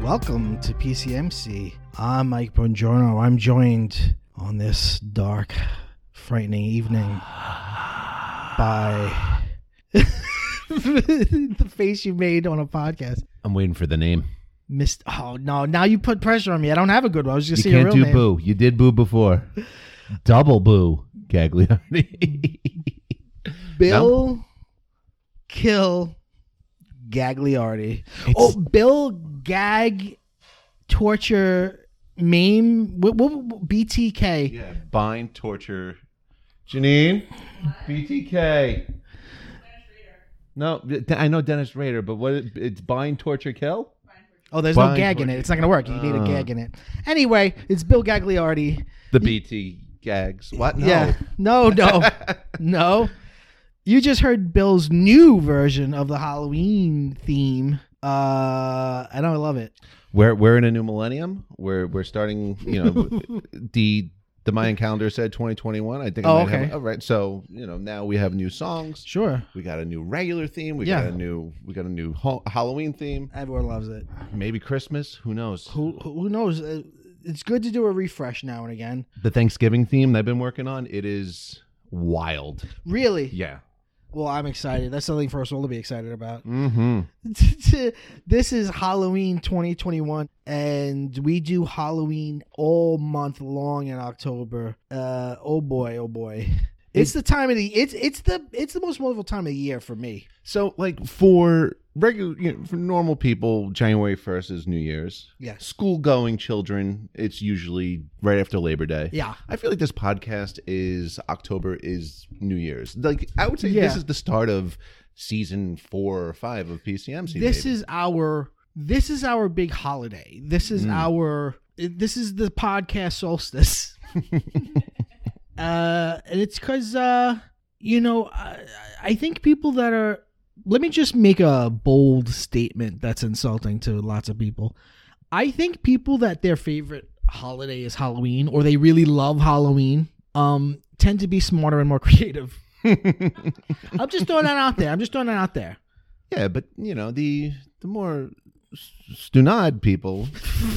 Welcome to PCMC. I'm Mike Bongiorno. I'm joined on this dark, frightening evening by the face you made on a podcast. I'm waiting for the name. Oh, no. Now you put pressure on me. I don't have a good one. I was just You saying your can't real do name. boo. You did boo before. Double boo, Gagliardi. Bill Kill Gagliardi. Bill Gag Torture Maim. What BTK? Yeah, bind, torture. Janine? BTK. No, I know Dennis Rader, but it's bind, torture, kill? Oh, there's Bind, no gag in it. torture. It's not going to work. You need a gag in it. Anyway, it's Bill Gagliardi. The BT gags. What? No. Yeah. No. You just heard Bill's new version of the Halloween theme. And I love it. We're in a new millennium. We're starting, the Mayan calendar said 2021. I think okay. All right. So, now we have new songs. Sure. We got a new regular theme. We got a new Halloween theme. Everyone loves it. Maybe Christmas. Who knows? Who knows? It's good to do a refresh now and again. The Thanksgiving theme that I've been working on, it is wild. Really? Yeah. Well, I'm excited. That's something for us all to be excited about. Mm-hmm. This is Halloween 2021, and we do Halloween all month long in October. Oh boy. It's the time of the it's the most wonderful time of the year for me. So, like, for regular, for normal people, January 1st is New Year's. Yeah. School-going children, it's usually right after Labor Day. Yeah. I feel like this podcast is October is New Year's. Like, I would say this is the start of season 4 or 5 of PCMC. This is our big holiday. This is the podcast solstice. And it's because, I think people that are, let me just make a bold statement that's insulting to lots of people. I think people that their favorite holiday is Halloween, or they really love Halloween, tend to be smarter and more creative. I'm just throwing that out there. Yeah, but, the more stunad people...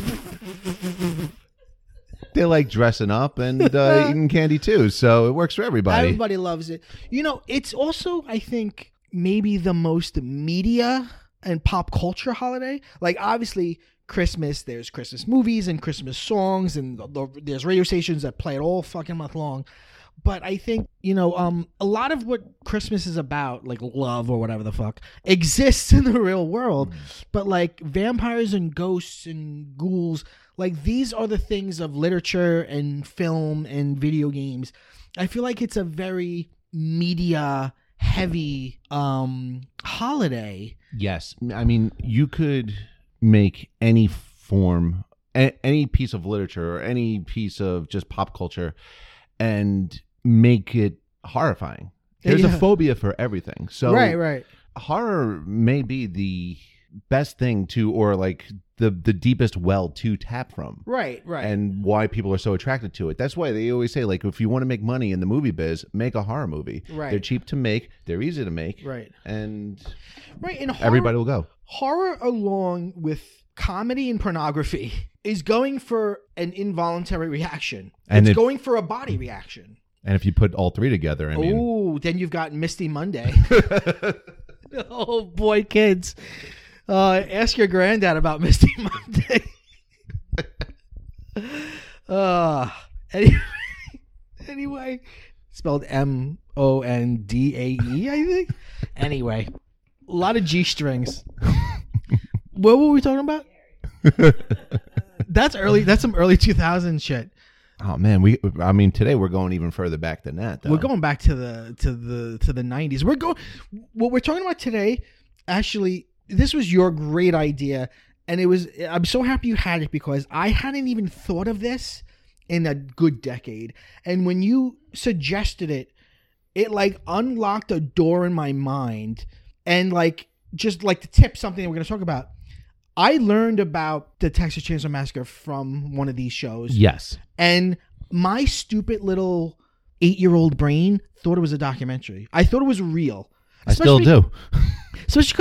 They like dressing up and eating candy too, so it works for everybody. Everybody loves it. It's also, I think, maybe the most media and pop culture holiday. Like, obviously, Christmas, there's Christmas movies and Christmas songs, and there's radio stations that play it all fucking month long. But I think, a lot of what Christmas is about, like love or whatever the fuck, exists in the real world. But like vampires and ghosts and ghouls, like these are the things of literature and film and video games. I feel like it's a very media heavy holiday. Yes. I mean, you could make any form, any piece of literature or any piece of just pop culture and make it horrifying. There's a phobia for everything. So right. Horror may be the best thing to, or like the deepest well to tap from. Right. And why people are so attracted to it. That's why they always say, like, if you want to make money in the movie biz, make a horror movie. Right. They're cheap to make. They're easy to make. Right. And everybody will go. Horror, along with comedy and pornography, is going for an involuntary reaction. It's going for a body reaction. And if you put all three together, then you've got Misty Monday. Oh boy, kids. Ask your granddad about Misty Monday. Anyway, spelled Mondae, I think. Anyway, a lot of G strings. What were we talking about? That's early. That's some early 2000s shit. Oh man, today we're going even further back than that, though. We're going back to the 90s. What we're talking about today, actually, this was your great idea, and I'm so happy you had it, because I hadn't even thought of this in a good decade. And when you suggested it, it like unlocked a door in my mind, and like just like to tip something that we're going to talk about. I learned about the Texas Chainsaw Massacre from one of these shows. Yes. And my stupid little 8-year-old brain thought it was a documentary. I thought it was real. I still do. Especially because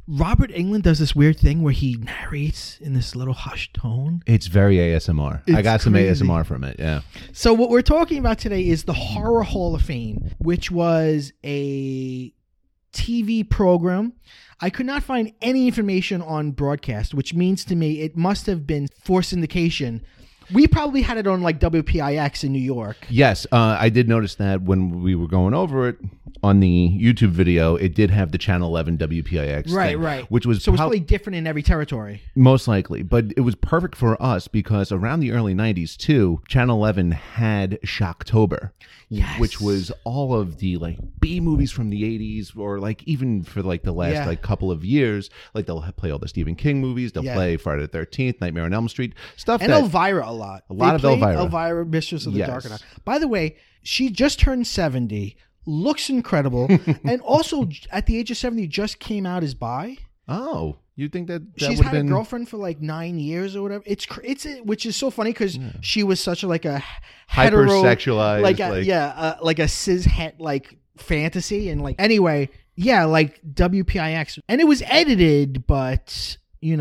Robert Englund does this weird thing where he narrates in this little hushed tone. It's very ASMR. I got some ASMR from it, yeah. So what we're talking about today is the Horror Hall of Fame, which was a TV program. I could not find any information on broadcast, which means to me it must have been for syndication. We probably had it on like WPIX in New York. Yes, I did notice that when we were going over it on the YouTube video, it did have the Channel 11 WPIX thing, right. Which was so it was probably different in every territory. Most likely, but it was perfect for us because around the early 90s too, Channel 11 had Shocktober, yes. which was all of the like B movies from the 80s, or like even for like the last like couple of years, like they'll play all the Stephen King movies, they'll play Friday the 13th, Nightmare on Elm Street, stuff and that Elvira a lot. A lot of Elvira. Elvira, Mistress of the Dark Knight. By the way, she just turned 70. Looks incredible, and also at the age of 70 just came out as bi. Oh, you think that she's had a girlfriend for like 9 years or whatever? It's which is so funny because she was such a like a hypersexualized, like a cis het like fantasy, and like anyway, like WPIX, and it was edited, but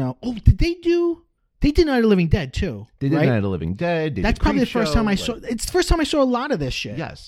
they did Night of the Living Dead too. They did Night of the Living Dead. That's probably the first time I saw. It's the first time I saw a lot of this shit. Yes.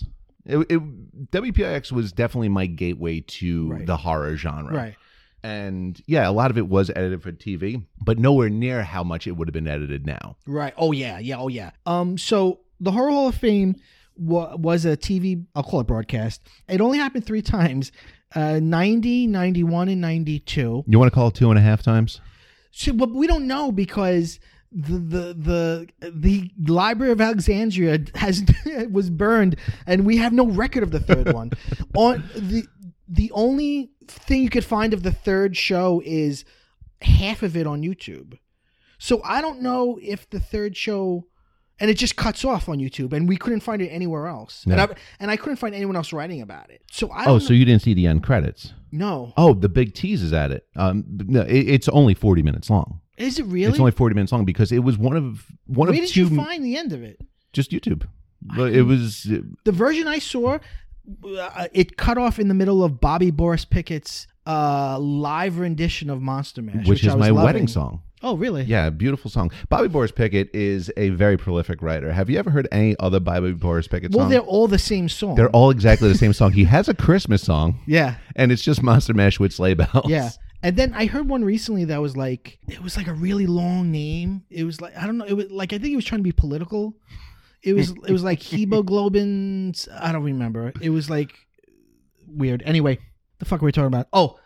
WPIX was definitely my gateway to the horror genre. Right. And a lot of it was edited for TV, but nowhere near how much it would have been edited now. Right. Oh yeah. So the Horror Hall of Fame was a TV, I'll call it broadcast. It only happened 3 times, 90, 91, and 92. You want to call it 2.5 times? So, but we don't know because the Library of Alexandria was burned, and we have no record of the third one. On the only thing you could find of the third show is half of it on YouTube. So I don't know if the third show, and it just cuts off on YouTube, and we couldn't find it anywhere else. No. And I couldn't find anyone else writing about it. So I don't know. So you didn't see the end credits? No. Oh, the big tease is at it. No, it's only 40 minutes long. Is it really? It's only 40 minutes long because it was one of Where did you find the end of it? Just YouTube. It was the version I saw. It cut off in the middle of Bobby Boris Pickett's live rendition of Monster Mash, which is my wedding song. Oh, really? Yeah, beautiful song. Bobby Boris Pickett is a very prolific writer. Have you ever heard any other Bobby Boris Pickett song? Well, they're all the same song. They're all exactly the same song. He has a Christmas song. Yeah. And it's just Monster Mash with sleigh bells. Yeah. And then I heard one recently that was like, it was like a really long name. It was like, I don't know. It was like, I think he was trying to be political. It was like hemoglobins. I don't remember. It was like weird. Anyway, the fuck are we talking about? Oh,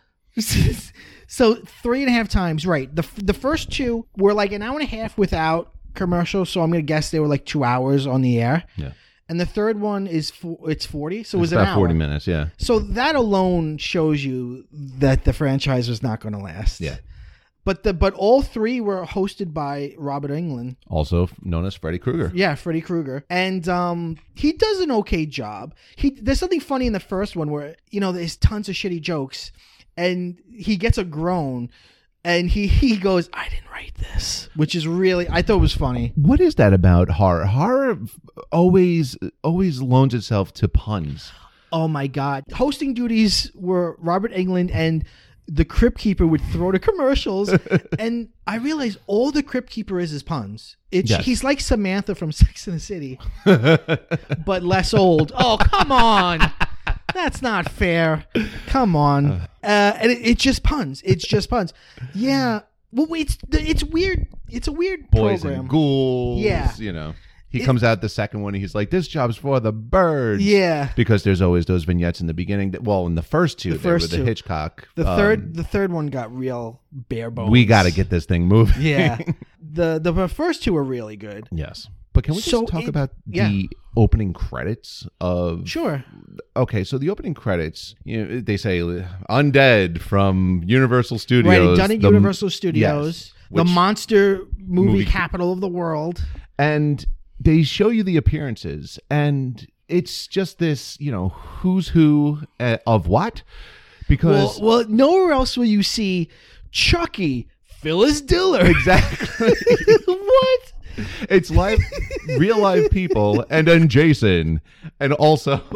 so 3.5 times. Right. The first 2 were like an hour and a half without commercials. So I'm going to guess they were like 2 hours on the air. Yeah. And the third one is it's 40, so it was about an hour. 40 minutes, yeah. So that alone shows you that the franchise was not going to last. Yeah. But all 3 were hosted by Robert Englund, also known as Freddy Krueger. Yeah, Freddy Krueger, and he does an okay job. There's something funny in the first one where there's tons of shitty jokes, and he gets a groan. And he goes, I didn't write this, which is really, I thought it was funny. What is that about horror? Horror always loans itself to puns. Oh my God. Hosting duties were Robert Englund, and the Crypt Keeper would throw the commercials. And I realized all the Crypt Keeper is puns. He's like Samantha from Sex and the City, but less old. Oh, come on. That's not fair. Come on. And it's just puns. It's just puns. Yeah. Well, it's weird. It's a weird Boys program. And ghouls. Yeah. He comes out the second one and he's like, this job's for the birds. Yeah. Because there's always those vignettes in the beginning. In the first 2, they were the Hitchcock. The third one got real bare bones. We got to get this thing moving. Yeah. The first 2 were really good. Yes. But can we just talk about the opening credits of... Sure. Okay, so the opening credits, they say Undead from Universal Studios. Right, done at Universal Studios. Yes, the monster movie capital of the world. And they show you the appearances, and it's just this, who's who of what? Because... Well, nowhere else will you see Chucky, Phyllis Diller. Exactly. What? It's real live people, and then Jason, and also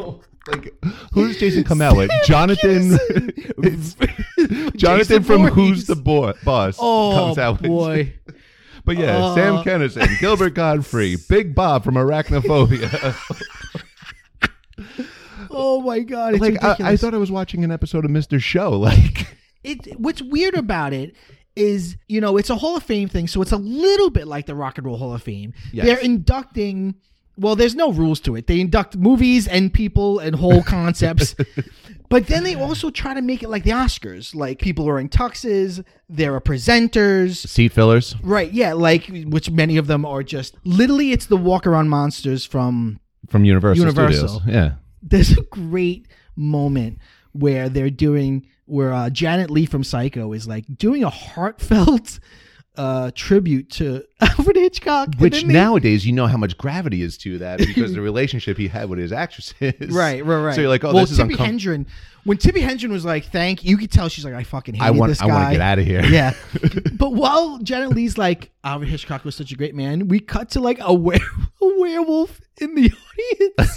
Like, who's Jason Kamala? Jonathan. Jonathan from Who's the Boss comes out. Boy. But yeah, Sam Kinison, Gilbert Godfrey, Big Bob from Arachnophobia. Oh my God! It's like ridiculous. I thought I was watching an episode of Mr. Show. Like, what's weird about it is, it's a Hall of Fame thing, so it's a little bit like the Rock and Roll Hall of Fame. Yes. They're inducting. Well, there's no rules to it. They induct movies and people and whole concepts. But then they also try to make it like the Oscars. Like, people are in tuxes. There are presenters. Seat fillers. Right, yeah. Like, which many of them are just... Literally, it's the walk-around monsters from Universal Studios. Yeah. There's a great moment where Janet Leigh from Psycho is, like, doing a heartfelt... tribute to Alfred Hitchcock, which nowadays how much gravity is to that because the relationship he had with his actresses. Right. So you're like, this is Tippi Hedren. When Tippi Hedren was like, "Thank," you could tell she's like, "I fucking hate this guy. I want to get out of here." Yeah. But while Janet Leigh's like, Alfred Hitchcock was such a great man, we cut to like a werewolf in the audience.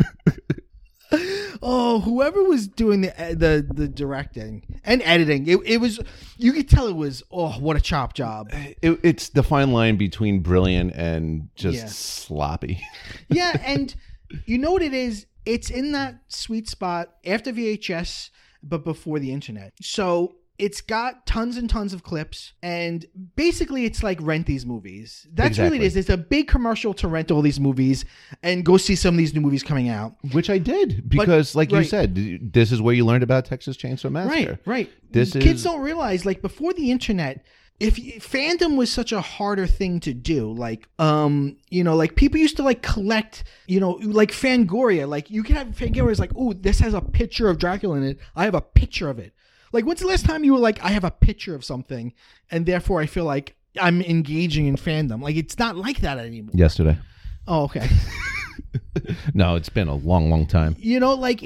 Oh, whoever was doing the directing and editing, it was, you could tell it was, what a chop job. It's the fine line between brilliant and just sloppy. Yeah, and you know what it is? It's in that sweet spot after VHS, but before the internet. So it's got tons and tons of clips, and basically it's like rent these movies. That's exactly what it is. It's a big commercial to rent all these movies and go see some of these new movies coming out. Which I did, because you said, this is where you learned about Texas Chainsaw Massacre. Right. Kids don't realize, like, before the internet, fandom was such a harder thing to do. Like, like people used to like collect, like Fangoria. Like, you can have Fangoria is like, oh, this has a picture of Dracula in it. I have a picture of it. Like, when's the last time you were like, I have a picture of something, and therefore I feel like I'm engaging in fandom? Like, it's not like that anymore. Yesterday. Oh, okay. No, it's been a long, long time. Like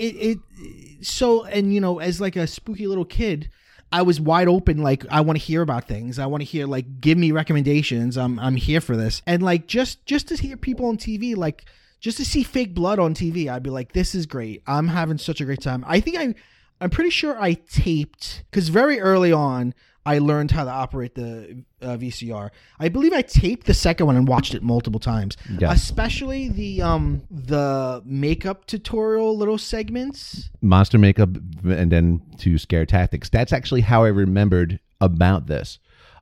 as like a spooky little kid, I was wide open. Like, I want to hear about things. I want to hear, like, give me recommendations. I'm here for this. And like, just to hear people on TV, like, just to see fake blood on TV, I'd be like, this is great. I'm having such a great time. I'm pretty sure I taped, because very early on, I learned how to operate the VCR. I believe I taped the second one and watched it multiple times. Yeah. Especially the makeup tutorial little segments. Monster makeup and then to scare tactics. That's actually how I remembered about this.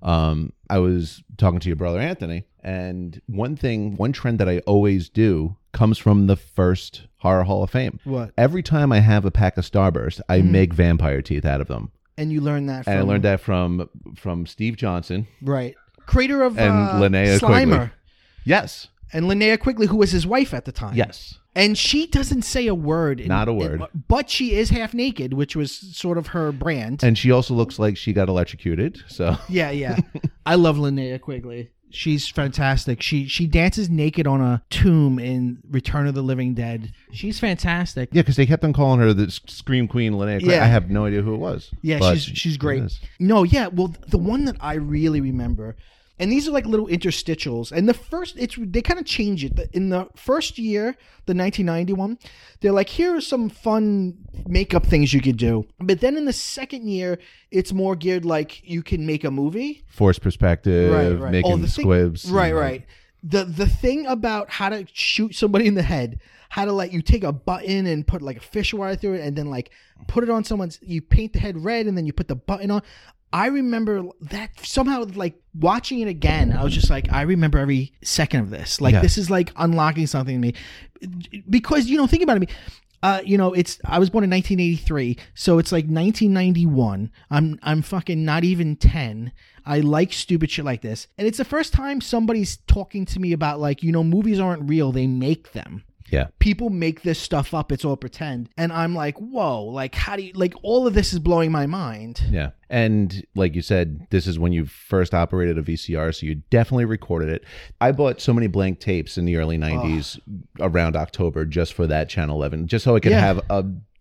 I was talking to your brother Anthony, and one trend that I always do comes from the first Horror Hall of Fame. What? Every time I have a pack of Starburst, I make vampire teeth out of them. And you learned that I learned that from Steve Johnson. Right. Creator of and Linnea Slimer. Quigley. Yes. And Linnea Quigley, who was his wife at the time. Yes. And she doesn't say a word. Not a word. But she is half naked, which was sort of her brand. And she also looks like she got electrocuted. So Yeah. I love Linnea Quigley. She's fantastic. She dances naked on a tomb in Return of the Living Dead. She's fantastic. Yeah, because they kept on calling her the Scream Queen, Linnea Quigley. I have no idea who it was. Yeah, she's great. No, yeah. Well, the one that I really remember, and these are like little interstitials. And they kind of change it. In the first year, the 1991, they're like, here are some fun makeup things you could do. But then in the second year, it's more geared like you can make a movie. Forced perspective, right. Making squibs. Right. The thing about how to shoot somebody in the head, how to like, you take a button and put like a fish wire through it and then like put it on you paint the head red and then you put the button on. I remember that somehow, like, watching it again, I was just like, I remember every second of this. Like, This is like unlocking something in me. Because, think about it. I was born in 1983, so it's like 1991. I'm fucking not even 10. I like stupid shit like this. And it's the first time somebody's talking to me about, like, movies aren't real, they make them. Yeah. People make this stuff up. It's all pretend. And I'm like, whoa, like, how do you, like, all of this is blowing my mind. Yeah. And like you said, this is when you first operated a VCR, so you definitely recorded it. I bought so many blank tapes in the early 90s around October just for that Channel 11, just so I could have a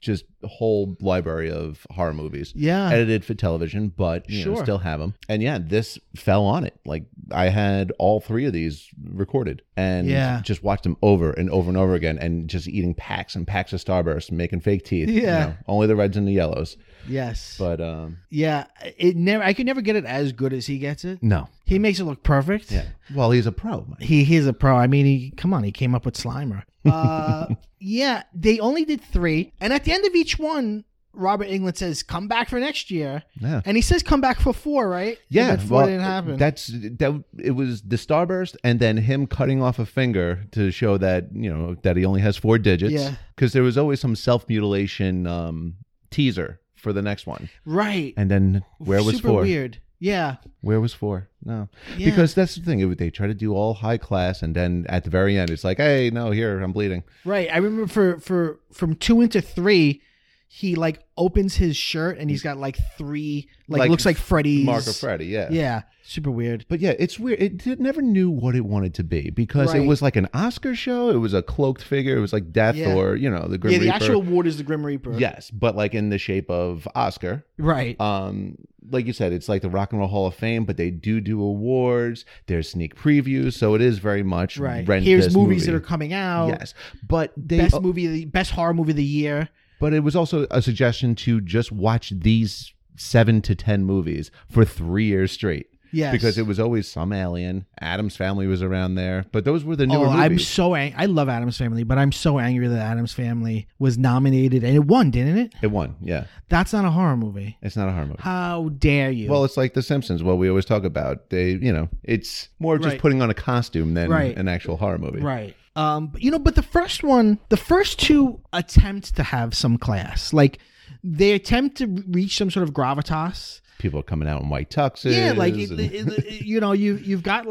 just a whole library of horror movies. Yeah. Edited for television, but you know, still have them. And yeah, this fell on it. Like I had all 3 of these recorded and just watched them over and over and over again, and just eating packs and packs of Starburst and making fake teeth. Yeah. You know, only the reds and the yellows. Yes. But yeah, I could never get it as good as he gets it. No. He makes it look perfect. Yeah. Well, he's a pro. He is a pro. I mean, he came up with Slimer. Yeah, they only did 3, and at the end of each one, Robert Englund says, "Come back for next year." Yeah. And he says, "Come back for 4," right? Yeah. But 4 didn't happen. It was the Starburst, and then him cutting off a finger to show that, you know, that he only has 4 digits. Yeah. Because there was always some self-mutilation teaser for the next one. Right. And then where was 4? Super weird. Yeah. Where was 4? No. Yeah. Because that's the thing. They try to do all high class, and then at the very end, it's like, hey, no, here, I'm bleeding. Right. I remember from 2 into 3, he like opens his shirt and he's got like 3, like looks like Freddy's. Mark of Freddy, yeah. Yeah. Super weird. But yeah, it's weird. It never knew what it wanted to be, because it was like an Oscar show. It was a cloaked figure. It was like Death or, you know, the Grim Reaper. Yeah, the actual award is the Grim Reaper. Yes, but like in the shape of Oscar. Right. Like you said, it's like the Rock and Roll Hall of Fame, but they do awards. There's sneak previews, so it is very much right. Rent Here's this movies movie. that are coming out. Yes, but they best horror movie of the year. But it was also a suggestion to just watch these 7 to 10 movies for 3 years straight. Yes. Because it was always some alien. Addams Family was around there. But those were the newer movies. I'm so angry. I love Addams Family, but I'm so angry that Addams Family was nominated and it won, didn't it? It won, yeah. That's not a horror movie. It's not a horror movie. How dare you? Well, it's like The Simpsons, what we always talk about. They, you know, it's more just putting on a costume than an actual horror movie. Right. But the first 2 attempt to have some class. Like, they attempt to reach some sort of gravitas. People are coming out in white tuxes. Yeah, like you know, you've got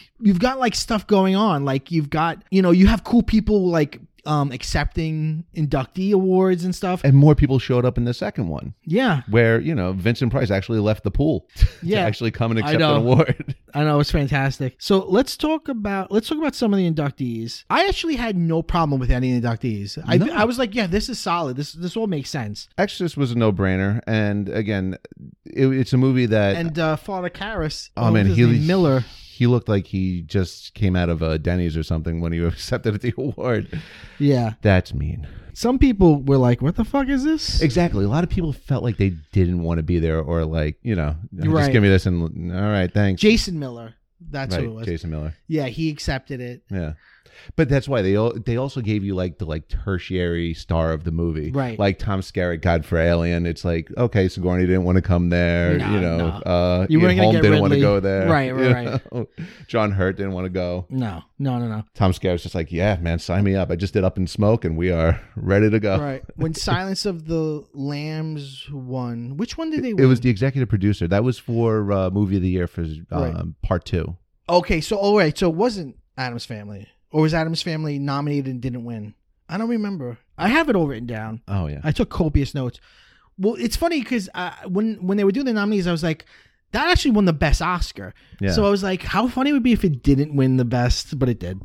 like stuff going on. Like you have cool people like accepting inductee awards and stuff. And more people showed up in the second one. Yeah. Where, you know, Vincent Price actually left the pool to actually come and accept an award. I know, it's fantastic. So let's talk about some of the inductees. I actually had no problem with any inductees. I was like, yeah, this is solid. This all makes sense. Exorcist was a no-brainer. And again, it's a movie that... And Father Karras. Oh, man, Miller. He looked like he just came out of Denny's or something when he accepted the award. Yeah. That's mean. Some people were like, what the fuck is this? Exactly. A lot of people felt like they didn't want to be there, or like, you know, just give me this and all right, thanks. Jason Miller. That's who it was. Jason Miller. Yeah, he accepted it. Yeah. But that's why they also gave you like the tertiary star of the movie, right? Like Tom Skerritt, God for Alien. It's like, okay, Sigourney didn't want to come there, no, you know. No. You weren't Holm get didn't Ridley. want to go there, right. John Hurt didn't want to go. No. Tom Skerritt's just like, yeah, man, sign me up. I just did Up in Smoke, and we are ready to go. Right. When Silence of the Lambs won, which one did they win? It was the executive producer. That was for Movie of the Year for part 2. Okay, so it wasn't Addams Family. Or was Addams Family nominated and didn't win? I don't remember. I have it all written down. Oh, yeah. I took copious notes. Well, it's funny because when they were doing the nominees, I was like, that actually won the best Oscar. Yeah. So I was like, how funny it would be if it didn't win the best, but it did.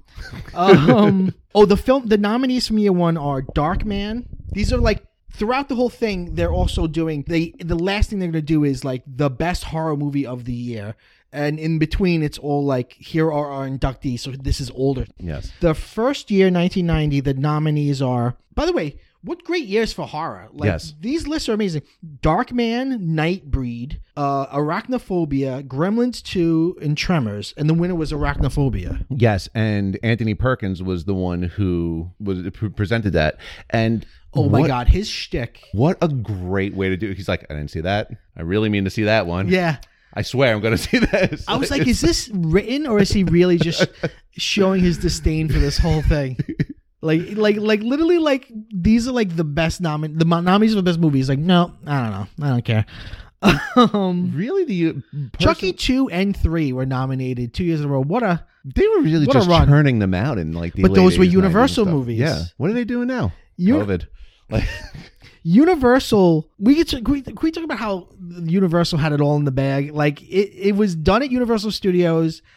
The nominees from year 1 are Darkman. These are like, throughout the whole thing, they're also doing, the last thing they're going to do is like the best horror movie of the year. And in between, it's all like, here are our inductees. So this is older. Yes. The first year, 1990, the nominees are, by the way, what great years for horror. Like, yes. These lists are amazing. Darkman, Nightbreed, Arachnophobia, Gremlins 2, and Tremors. And the winner was Arachnophobia. Yes. And Anthony Perkins was the one who presented that. And oh my God, his shtick. What a great way to do it. He's like, I didn't see that. I really mean to see that one. Yeah. I swear I'm going to see this. I was like, is this written, or is he really just showing his disdain for this whole thing? Like literally, like, these are like the best nominees for the best movies. Like, no, I don't know. I don't care. Really? Chucky 2 and 3 were nominated 2 years in a row. They were really just churning them out in like the But late those were 80s, Universal movies. Yeah. What are they doing now? COVID. Like... Universal, can we talk about how Universal had it all in the bag? Like, it was done at Universal Studios,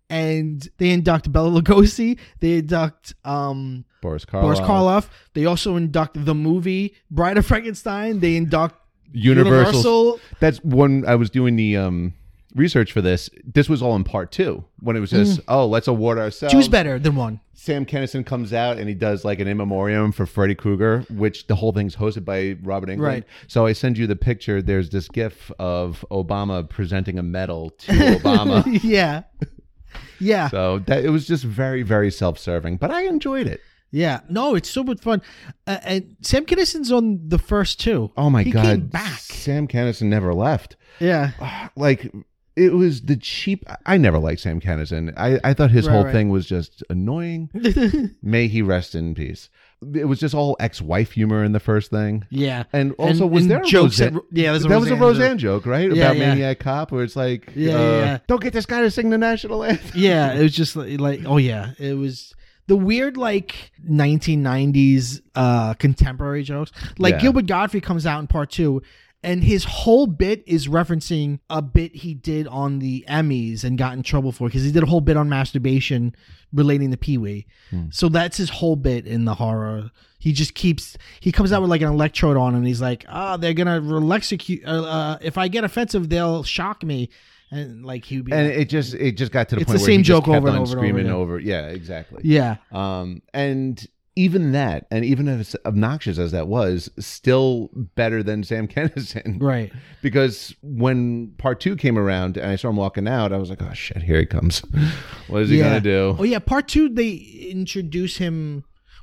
and they induct Bela Lugosi. They induct Boris Karloff. They also induct the movie Bride of Frankenstein. They induct Universal. That's when I was doing the research for this. This was all in part 2 when it was just let's award ourselves. Two's better than 1. Sam Kinison comes out and he does like an in memoriam for Freddy Krueger, which the whole thing's hosted by Robert Englund. Right. So I send you the picture. There's this GIF of Obama presenting a medal to Obama. Yeah. Yeah. So it was just very, very self-serving, but I enjoyed it. Yeah. No, it's so much fun. And Sam Kinison's on the first 2. Oh my God. He came back. Sam Kinison never left. Yeah. Like... It was the cheap. I never liked Sam Kinison. I thought his whole thing was just annoying. May he rest in peace. It was just all ex-wife humor in the first thing. Yeah, and also was there jokes? That was a Roseanne joke, right? Yeah, about Maniac Cop, where it's like, don't get this guy to sing the national anthem. Yeah, it was just like, oh yeah, it was. The weird, like, 1990s contemporary jokes. Like, Gilbert Gottfried comes out in part 2, and his whole bit is referencing a bit he did on the Emmys and got in trouble for, because he did a whole bit on masturbation relating to Pee-wee. So that's his whole bit in the horror. He comes out with like an electrode on, and he's like, they're going to electrocute. If I get offensive, they'll shock me. And like it just got to the point the where same he joke just kept over and on over screaming and over. Yeah, exactly. Yeah. And even that, and even as obnoxious as that was, still better than Sam Kinison. Right. Because when part 2 came around and I saw him walking out, I was like, oh shit, here he comes. What is he gonna do? Oh yeah, part 2 they introduce him.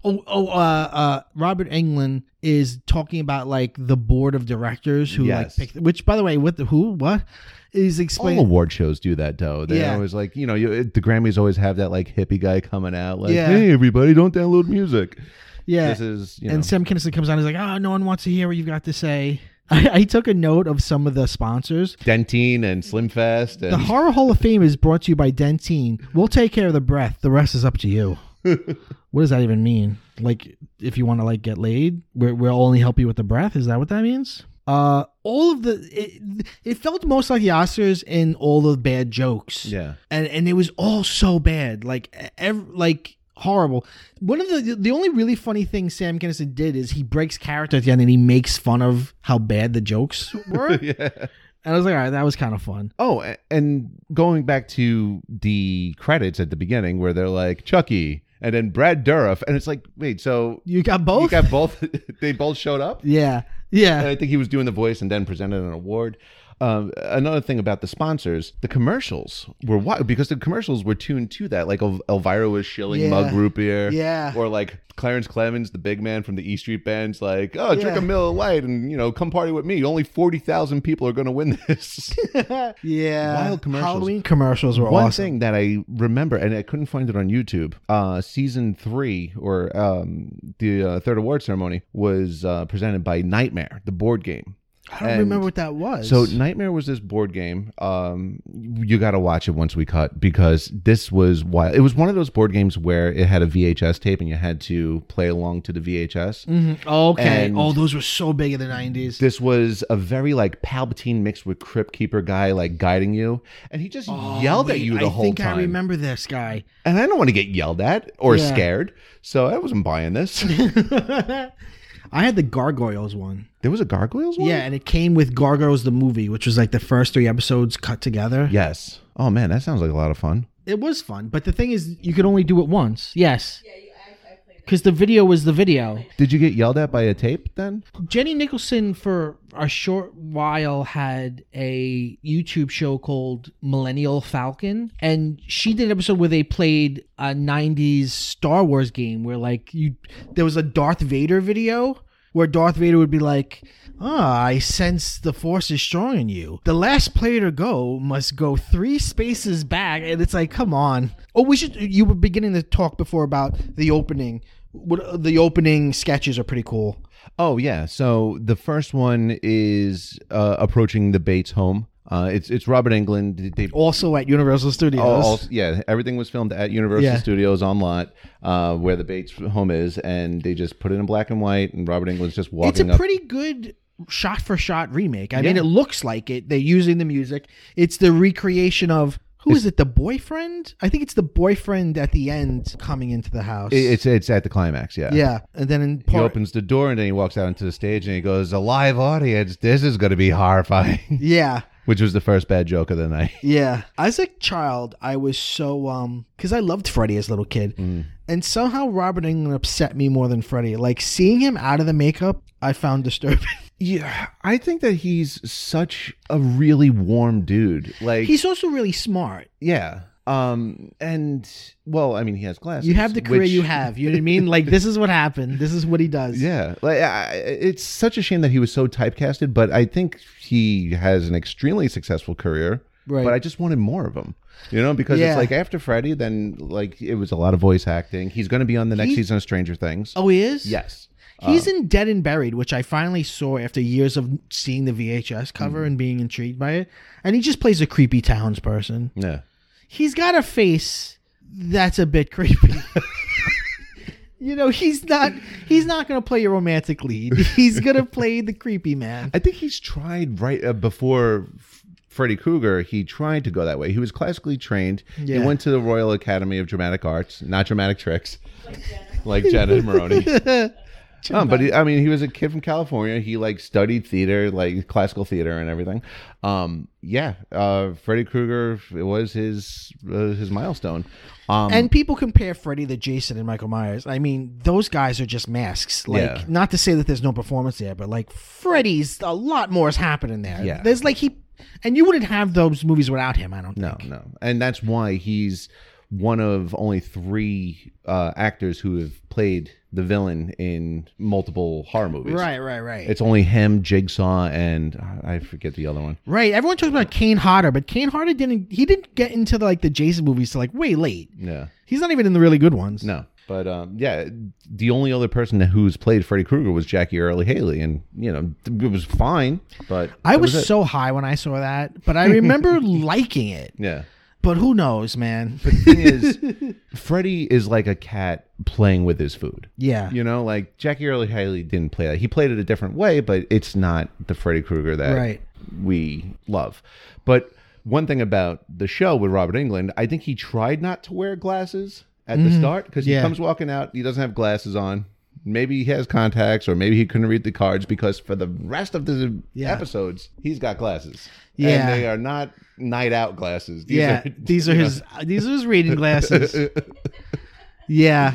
Robert Englund is talking about like the board of directors who like picked, which by the way, what is explaining. All award shows do that though. They always like, the Grammys always have that like hippie guy coming out like, hey everybody, don't download music. Yeah. This is, and Sam Kinison comes on, he's like, no one wants to hear what you've got to say. I took a note of some of the sponsors. Dentine and Slimfast. The Horror Hall of Fame is brought to you by Dentine. We'll take care of the breath. The rest is up to you. What does that even mean? Like, if you want to like get laid, we'll only help you with the breath. Is that what that means? All of it felt most like the Oscars in all the bad jokes. Yeah, and it was all so bad, like horrible. One of the only really funny thing Sam Kinison did is he breaks character at the end and he makes fun of how bad the jokes were. Yeah. And I was like, all right, that was kind of fun. Oh, and going back to the credits at the beginning where they're like, Chucky, and then Brad Dourif, and it's like, wait, so... You got both? You got both? They both showed up? Yeah. Yeah. And I think he was doing the voice and then presented an award. Another thing about the sponsors, the commercials were wild because the commercials were tuned to that. Like Elvira was shilling mug root beer. Yeah. Or like Clarence Clemens, the big man from the E Street Band's like, drink a Miller Lite and, come party with me. Only 40,000 people are going to win this. Yeah. Wild commercials. Halloween commercials were awesome. One thing that I remember, and I couldn't find it on YouTube, season 3 or the third award ceremony was presented by Nightmare, the board game. I don't remember what that was. So Nightmare was this board game. You got to watch it once we cut because this was wild. It was one of those board games where it had a VHS tape and you had to play along to the VHS. Mm-hmm. Okay. And those were so big in the 90s. This was a very like Palpatine mixed with Crypt Keeper guy like guiding you. And he just yelled at you the whole time. I think I remember this guy. And I don't want to get yelled at or scared. So I wasn't buying this. I had the Gargoyles one. There was a Gargoyles one? Yeah, and it came with Gargoyles the movie, which was like the first 3 episodes cut together. Yes. Oh, man, that sounds like a lot of fun. It was fun, but the thing is, you could only do it once. Yes. Yeah, I played it. Because the video was the video. Did you get yelled at by a tape then? Jenny Nicholson, for a short while, had a YouTube show called Millennial Falcon, and she did an episode where they played a 90s Star Wars game where like there was a Darth Vader video where Darth Vader would be like, I sense the Force is strong in you. The last player to go must go 3 spaces back. And it's like, come on. Oh, you were beginning to talk before about the opening. The opening sketches are pretty cool. Oh, yeah. So the first one is approaching the Bates home. It's Robert Englund. They also at Universal Studios. Everything was filmed at Universal Studios on lot where the Bates home is, and they just put it in black and white, and Robert Englund's just walking up. It's a pretty good shot-for-shot remake. I mean, it looks like it. They're using the music. It's the recreation of... Who is it? The boyfriend? I think it's the boyfriend at the end coming into the house. It's at the climax, yeah. Yeah, and then he opens the door and then he walks out into the stage and he goes, "A live audience. This is going to be horrifying." Yeah. Which was the first bad joke of the night. Yeah. As a child, I was so because I loved Freddy as a little kid, and somehow Robert Englund upset me more than Freddy. Like seeing him out of the makeup, I found disturbing. Yeah, I think that he's such a really warm dude. Like he's also really smart. Yeah. And well, I mean, he has glasses. You have the career you have. You know what I mean? Like this is what happened. This is what he does. Yeah. Like it's such a shame that he was so typecasted, but I think he has an extremely successful career. Right. But I just wanted more of him. You know, because it's like after Freddy, then like it was a lot of voice acting. He's going to be on the next season of Stranger Things. Oh, he is? Yes. He's in Dead and Buried, which I finally saw after years of seeing the VHS cover and being intrigued by it. And he just plays a creepy townsperson. Yeah. He's got a face that's a bit creepy. You know, he's not going to play a romantic lead. He's going to play the creepy man. I think he's tried right before Freddy Krueger. He tried to go that way. He was classically trained. Yeah. He went to the Royal Academy of Dramatic Arts, not dramatic tricks, like Jenna Maroney. But he was a kid from California. He like studied theater, like classical theater and everything. Freddy Krueger, it was his milestone. And people compare Freddy to Jason and Michael Myers. I mean, those guys are just masks. Like, not to say that there's no performance there, but like Freddy's, a lot more is happening there. Yeah. There's like and you wouldn't have those movies without him, I don't think. No. And that's why he's one of only 3 actors who have played the villain in multiple horror movies. Right. It's only him, Jigsaw, and I forget the other one. Right. Everyone talks about Kane Hodder, but Kane Hodder didn't get into the Jason movies till way late. Yeah. He's not even in the really good ones. No. But the only other person who's played Freddy Krueger was Jackie Earle Haley, and it was fine. But I was so high when I saw that, but I remember liking it. Yeah. But who knows, man? But the thing is, Freddy is like a cat playing with his food. Yeah. Like Jackie Earle Haley didn't play that. He played it a different way, but it's not the Freddy Krueger that we love. But one thing about the show with Robert Englund, I think he tried not to wear glasses at the start because he comes walking out, he doesn't have glasses on. Maybe he has contacts, or maybe he couldn't read the cards, because for the rest of the episodes, he's got glasses. Yeah. And they are not night out glasses. These are his reading glasses. Yeah.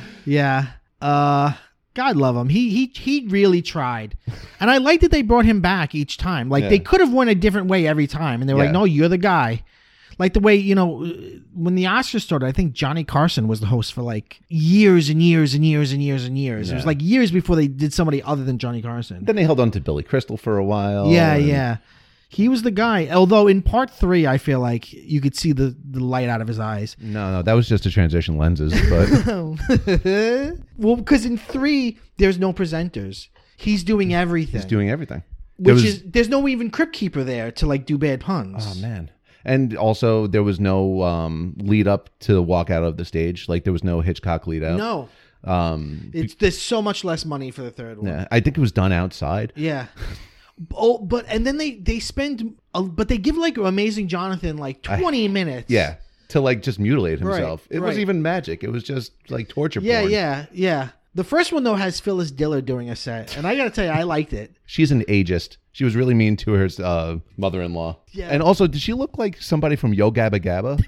God love him. He really tried. And I like that they brought him back each time. Like they could have went a different way every time. And they were like, no, you're the guy. Like the way, when the Oscars started, I think Johnny Carson was the host for years and years and years and years and years. Yeah. It was years before they did somebody other than Johnny Carson. Then they held on to Billy Crystal for a while. Yeah. He was the guy. Although in part 3, I feel like you could see the light out of his eyes. No, that was just a transition lenses. But well, because in 3, there's no presenters. He's doing everything. There's no even Crypt Keeper there to do bad puns. Oh, man. And also, there was no lead up to walk out of the stage. There was no Hitchcock lead out. No. There's so much less money for the third one. Yeah, I think it was done outside. Yeah. And then they spend, but they give Amazing Jonathan 20 minutes. Yeah. To just mutilate himself. It wasn't even magic. It was just torture porn. Yeah. The first one, though, has Phyllis Diller doing a set. And I got to tell you, I liked it. She's an ageist. She was really mean to her mother-in-law. Yeah. And also, did she look like somebody from Yo Gabba Gabba?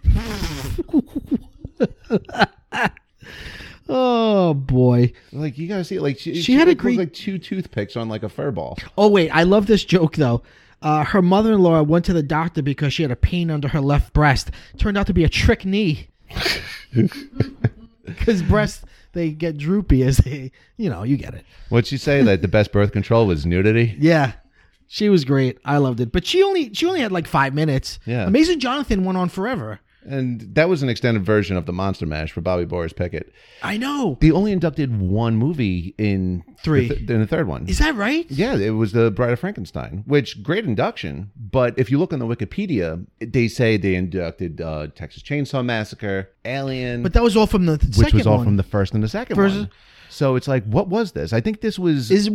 Oh, boy. You got to see it. She had a great... 2 toothpicks on a fur ball. Oh, wait. I love this joke, though. Her mother-in-law went to the doctor because she had a pain under her left breast. Turned out to be a trick knee. Because breasts... they get droopy as they, you get it. What'd she say? That the best birth control was nudity? Yeah. She was great. I loved it. But she only had 5 minutes. Yeah. Amazing Jonathan went on forever. And that was an extended version of the Monster Mash for Bobby Boris Pickett. I know. They only inducted 1 movie in 3. In the third one. Is that right? Yeah, it was the Bride of Frankenstein, which great induction. But if you look on the Wikipedia, they say they inducted Texas Chainsaw Massacre, Alien, but that was all from the second one. Which was all from the first and the second one. So it's like, what was this? I think this was... Is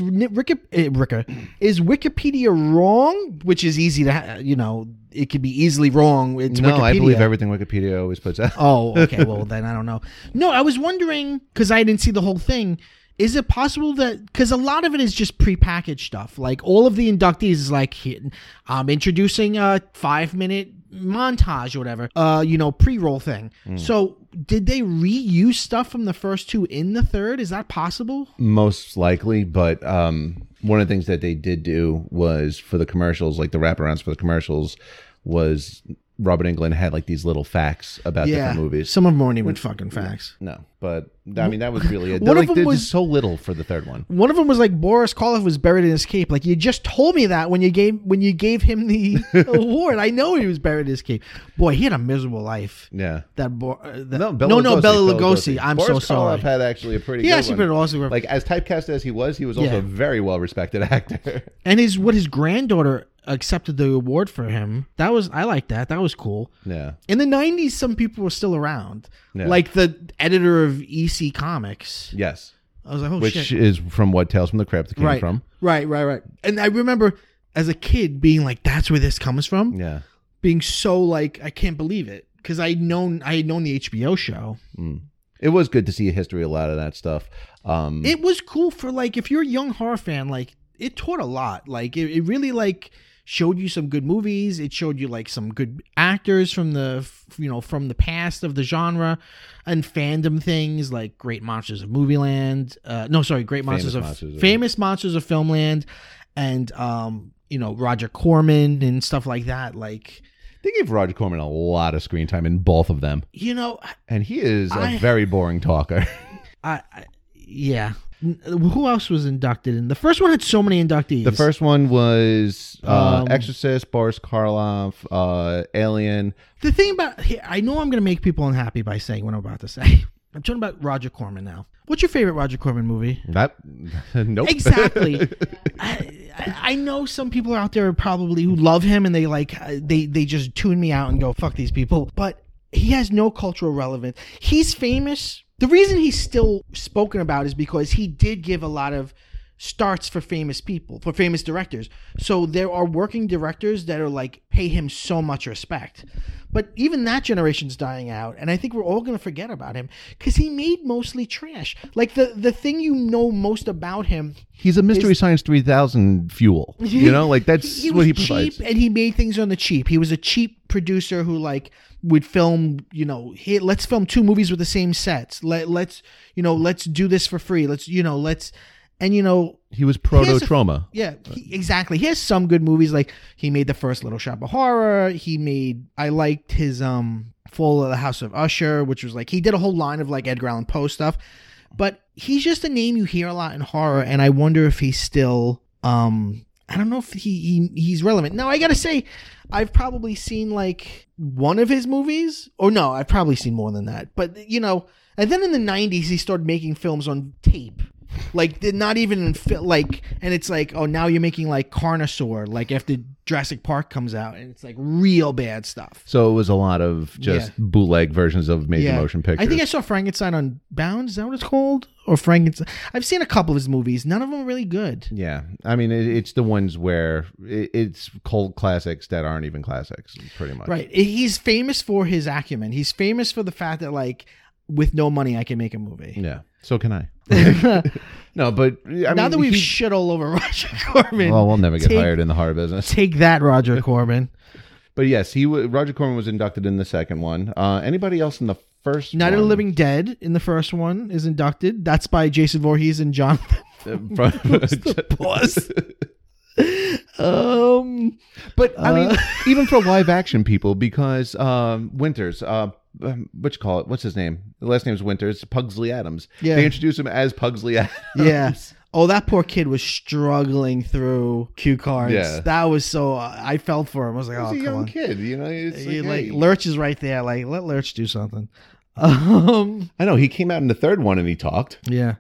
Wikipedia wrong? Which is easy to, it could be easily wrong. It's no, Wikipedia. I believe everything Wikipedia always puts out. Oh, okay. Well, then I don't know. No, I was wondering, because I didn't see the whole thing, is it possible that... Because a lot of it is just prepackaged stuff. Like, all of the inductees is like, I'm introducing a 5-minute montage or whatever, pre-roll thing. So did they reuse stuff from the first two in the third? Is that possible? Most likely, but one of the things that they did do was for the commercials, like the wraparounds for the commercials, was Robert Englund had like these little facts about different movies. Some of them weren't even fucking facts. No, but I mean that was really it. One of them was so little for the third one. One of them was like Boris Karloff was buried in his cape. Like, you just told me that when you gave him the award. I know he was buried in his cape. Boy, he had a miserable life. Yeah. Bela Lugosi. I'm Boris so sorry. Karloff had actually a pretty good one. Actually pretty awesome. Like, as typecast as he was also a very well respected actor. And his granddaughter accepted the award for him. I like that. That was cool. Yeah. In the 90s, some people were still around. Yeah. Like the editor of EC Comics. Yes. I was like, oh, Which shit. is from what Tales from the Crypt came from. Right. And I remember as a kid being like, that's where this comes from. Yeah. Being so like, I can't believe it. Because I had known the HBO show. It was good to see a history of a lot of that stuff. It was cool for like, if you're a young horror fan, like it taught a lot. Like it really like showed you some good movies. It showed you like some good actors from the past of the genre and fandom things like Great Monsters of Movieland. Famous Monsters of Filmland, and Roger Corman and stuff like that. Like, they gave Roger Corman a lot of screen time in both of them. And he is a very boring talker. Yeah. Who else was inducted in? The first one had so many inductees. The first one was Exorcist, Boris Karloff, Alien. The thing about... I know I'm going to make people unhappy by saying what I'm about to say. I'm talking about Roger Corman now. What's your favorite Roger Corman movie? Nope. Exactly. I know some people out there probably who love him and they they just tune me out and go, fuck these people. But he has no cultural relevance. He's famous... The reason he's still spoken about is because he did give a lot of starts for famous people, for famous directors. So there are working directors that are like, pay him so much respect. But even that generation's dying out, and I think we're all going to forget about him because he made mostly trash. Like the thing most about him, he's a Mystery Science 3000 fuel. Like that's what he provides. Cheap, and he made things on the cheap. He was a cheap producer who like would film, let's film 2 movies with the same sets. Let's do this for free. He was proto-trauma. Exactly. He has some good movies. Like he made the first Little Shop of Horror. I liked his Fall of the House of Usher, which was like, he did a whole line of like Edgar Allan Poe stuff. But he's just a name you hear a lot in horror, and I wonder if he's still I don't know if he's relevant. Now, I gotta say, I've probably seen like one of his movies. Or no, I've probably seen more than that. But, and then in the 90s, he started making films on tape. Like, they're not even in and it's like, oh, now you're making like Carnosaur, like after Jurassic Park comes out, and it's like real bad stuff. So it was a lot of just bootleg versions of major motion pictures. I think I saw Frankenstein on Bound. Is that what it's called? Or Frankenstein? I've seen a couple of his movies. None of them are really good. Yeah. I mean, it's the ones where it's cult classics that aren't even classics, pretty much. Right. He's famous for his acumen. He's famous for the fact that, like, with no money, I can make a movie. Yeah. So can I. No, but now that we've shit all over Roger Corman, well, we'll never get hired in the horror business. Take that, Roger Corman. But yes, Roger Corman was inducted in the second one. Anybody else in the first Night of the Living Dead in the first one is inducted. That's by Jason Voorhees and Jonathan. Pause. But I mean, even for live action people, because Winters, what you call it? What's his name? The last name is Winters. Pugsley Adams. Yeah. They introduced him as Pugsley Adams. Yes. Oh, that poor kid was struggling through cue cards. Yeah. That was so. I felt for him. I was like, he's a young kid. It's like Lurch is right there. Like, let Lurch do something. I know he came out in the third one and he talked. Yeah.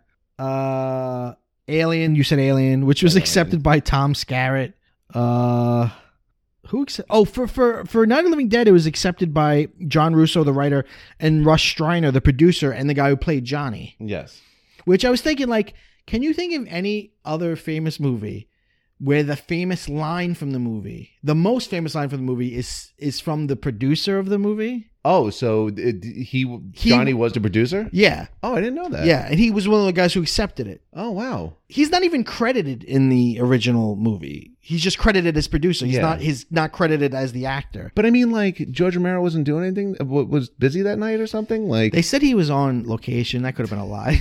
Alien. You said Alien, which was accepted by Tom Skerritt. For Night of the Living Dead, it was accepted by John Russo, the writer, and Russ Streiner, the producer, and the guy who played Johnny. Yes. Which I was thinking, like, can you think of any other famous movie where the famous line from the movie, the most famous line from the movie, is from the producer of the movie? Oh, so Johnny was the producer? Yeah. Oh, I didn't know that. Yeah, and he was one of the guys who accepted it. Oh, wow. He's not even credited in the original movie. He's just credited as producer. He's not credited as the actor. But I mean, like, George Romero wasn't doing anything? Was busy that night or something? Like, they said he was on location. That could have been a lie.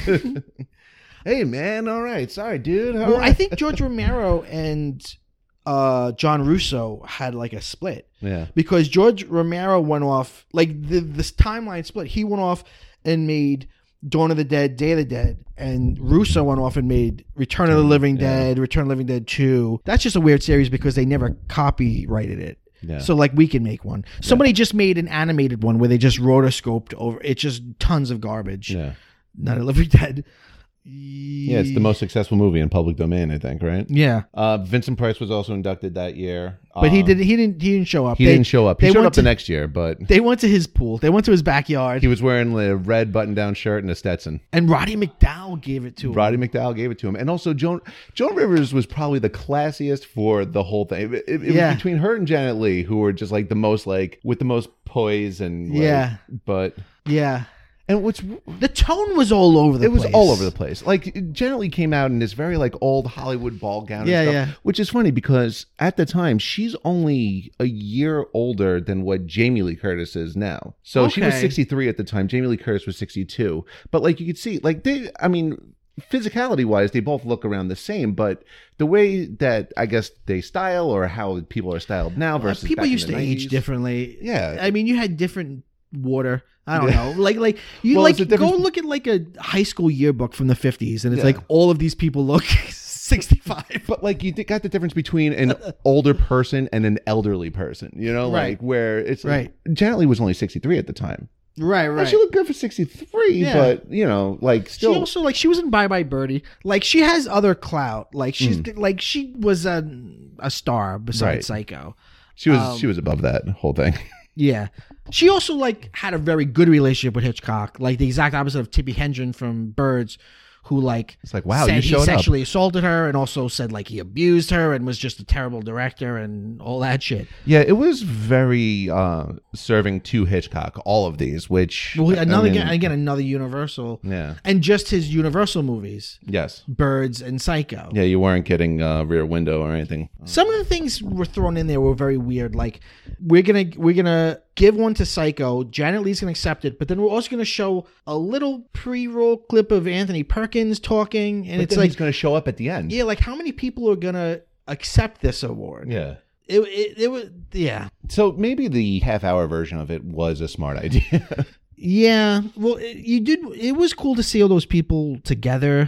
Hey, man, all right. Sorry, dude. Well, I think George Romero and John Russo had like a split. Yeah. Because George Romero went off, like this timeline split. He went off and made Dawn of the Dead, Day of the Dead. And Russo went off and made Return of the Living Dead, Return of the Living Dead 2. That's just a weird series because they never copyrighted it. Yeah. So like we can make one. Somebody just made an animated one where they just rotoscoped over. It's just tons of garbage. Yeah. Not a Living Dead. Yeah, it's the most successful movie in public domain, I think, right? Yeah. Vincent Price was also inducted that year. But he didn't show up. He didn't show up. He showed up the next year, but they went to his pool. They went to his backyard. He was wearing a red button-down shirt and a Stetson. And Roddy McDowall gave it to him. And also Joan Rivers was probably the classiest for the whole thing. It was between her and Janet Leigh, who were just like the most like with the most poise and but and the tone was all over the place. It was all over the place. Like, Janet Leigh came out in this very, like, old Hollywood ball gown and stuff. Which is funny because at the time, she's only a year older than what Jamie Lee Curtis is now. So she was 63 at the time. Jamie Lee Curtis was 62. But, like, you could see, like, physicality-wise, they both look around the same. But the way that, I guess, they style or how people are styled now versus people back used in the to 90s. age differently. Yeah. I mean, you had different water. I don't know. Like you well, like go look at like a high school yearbook from the 50s and it's like all of these people look 65. But like you got the difference between an older person and an elderly person, you know, like where it's like Janet Leigh was only 63 at the time. Right. And she looked good for 63, but you know, like still she also like she was in Bye Bye Birdie. Like she has other clout. Like she's like she was a star besides Psycho. She was above that whole thing. Yeah. She also like had a very good relationship with Hitchcock, like the exact opposite of Tippi Hedren from Birds, who like it's like wow, said you showed he sexually assaulted her and also said like he abused her and was just a terrible director and all that shit. Yeah, it was very serving to Hitchcock, all of these, which another Universal. Yeah. And just his Universal movies. Yes. Birds and Psycho. Yeah, you weren't getting Rear Window or anything. Some of the things were thrown in there were very weird. Like we're gonna give one to Psycho. Janet Leigh's gonna accept it, but then we're also gonna show a little pre-roll clip of Anthony Perkins talking, and it's like he's gonna show up at the end. Yeah, like how many people are gonna accept this award? Yeah. It was So maybe the half-hour version of it was a smart idea. Yeah. Well, it was cool to see all those people together.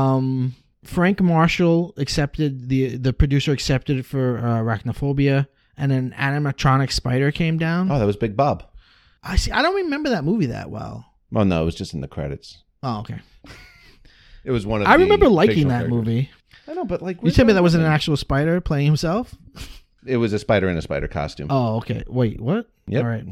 Frank Marshall accepted the producer accepted it for Arachnophobia, and an animatronic spider came down. Oh, that was Big Bob. I see. I don't remember that movie that well. Oh no, it was just in the credits. Oh, okay. It was one of. I remember liking that movie. I know, but like you tell me that wasn't an actual spider playing himself. It was a spider in a spider costume. Oh, okay. Wait, what? Yep. All right.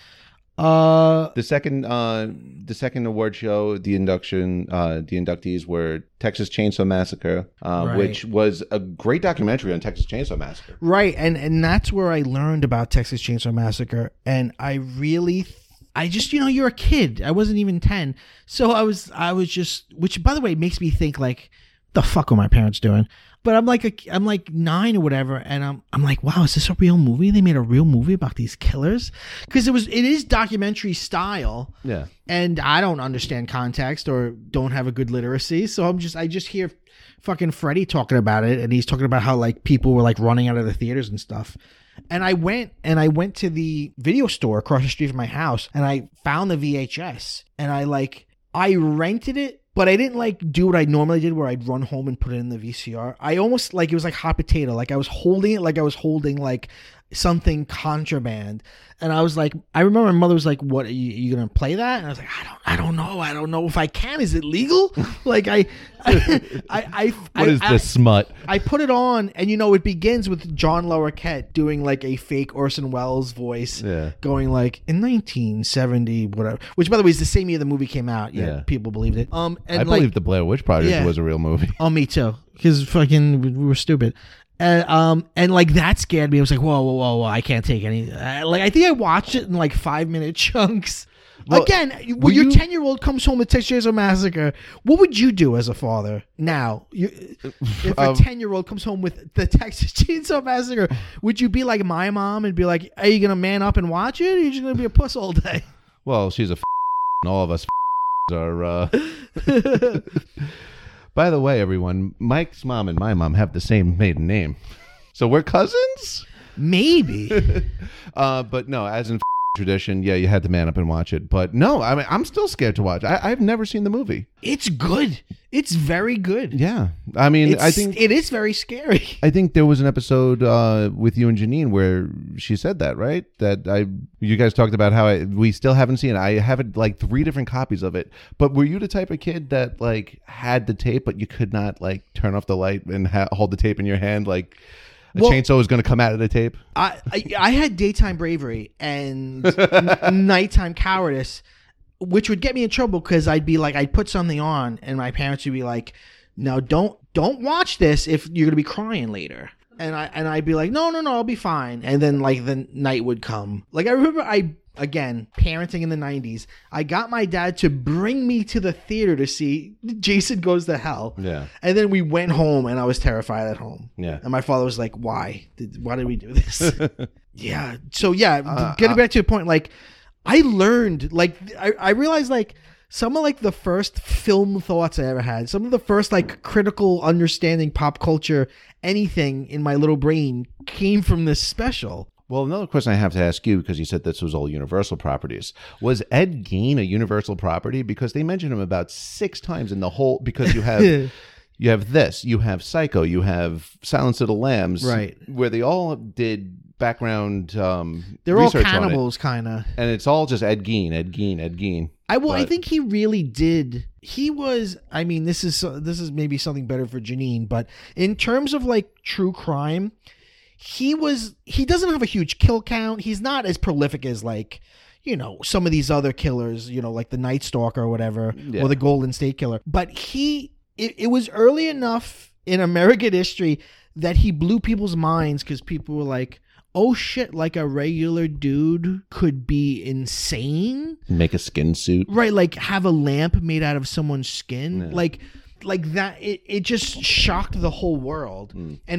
The second award show, the inductees were Texas Chainsaw Massacre, which was a great documentary on Texas Chainsaw Massacre. Right, and that's where I learned about Texas Chainsaw Massacre, and I just, you're a kid. I wasn't even 10, so I was just, which by the way makes me think like, the fuck are my parents doing? But I'm like 9 or whatever, and I'm like, wow, is this a real movie? They made a real movie about these killers? Because it is documentary style. Yeah. And I don't understand context or don't have a good literacy, so I just hear fucking Freddie talking about it, and he's talking about how like people were like running out of the theaters and stuff. And I went to the video store across the street from my house, and I found the VHS, and I rented it. But I didn't like do what I normally did where I'd run home and put it in the VCR. I almost like it was like hot potato. Like I was holding it like I was holding like something contraband. And I was like, I remember my mother was like, "What are you gonna play that?" And I was like, I don't know if I can. Is it legal? Like what is this smut? I put it on, and it begins with John Larroquette doing like a fake Orson Welles voice, going like in 1970 whatever. Which, by the way, is the same year the movie came out. Yeah, people believed it. And I believe the Blair Witch Project was a real movie. Oh, me too. Because fucking we were stupid. And like that scared me. I was like, whoa, I can't take any. Like I think I watched it in like 5-minute chunks. Well, again, when your 10-year-old comes home with Texas Chainsaw Massacre, what would you do as a father now? If a 10-year-old comes home with the Texas Chainsaw Massacre, would you be like my mom and be like, "Are you gonna man up and watch it, or are you just gonna be a puss all day?" Well, she's a and all of us are. By the way, everyone, Mike's mom and my mom have the same maiden name. So we're cousins? Maybe. But no, as in tradition, you had to man up and watch it. But no, I mean, I'm still scared to watch. I've never seen the movie. It's good. It's very good. Yeah. I mean, I think it is very scary. I think there was an episode with you and Janine where she said that, right? That you guys talked about how we still haven't seen it. I have like 3 different copies of it. But were you the type of kid that like had the tape, but you could not like turn off the light and hold the tape in your hand like a chainsaw was going to come out of the tape? I had daytime bravery and nighttime cowardice, which would get me in trouble because I'd put something on and my parents would be like, "No, don't watch this if you're going to be crying later." And I'd be like, no, I'll be fine. And then like the night would come. Like I remember again, parenting in the 90s, I got my dad to bring me to the theater to see Jason Goes to Hell. Yeah. And then we went home and I was terrified at home. Yeah. And my father was like, why did we do this? Yeah. So yeah, getting back to the point, like I learned, like I realized like some of like the first film thoughts I ever had, some of the first like critical understanding pop culture, anything in my little brain came from this special. Well, another question I have to ask you, because you said this was all Universal properties. Was Ed Gein a Universal property? Because they mentioned him about 6 times in the whole, because you have you have this, you have Psycho, you have Silence of the Lambs, right? Where they all did background they're all cannibals, kind of. And it's all just Ed Gein, Ed Gein, Ed Gein. I think he really did. He was, I mean, this is maybe something better for Janine, but in terms of like true crime, he doesn't have a huge kill count. He's not as prolific as like, some of these other killers, like the Night Stalker or whatever, or the Golden State Killer. But it was early enough in American history that he blew people's minds because people were like, oh shit, like a regular dude could be insane. Make a skin suit. Right, like have a lamp made out of someone's skin. Yeah. Like that, it just shocked the whole world.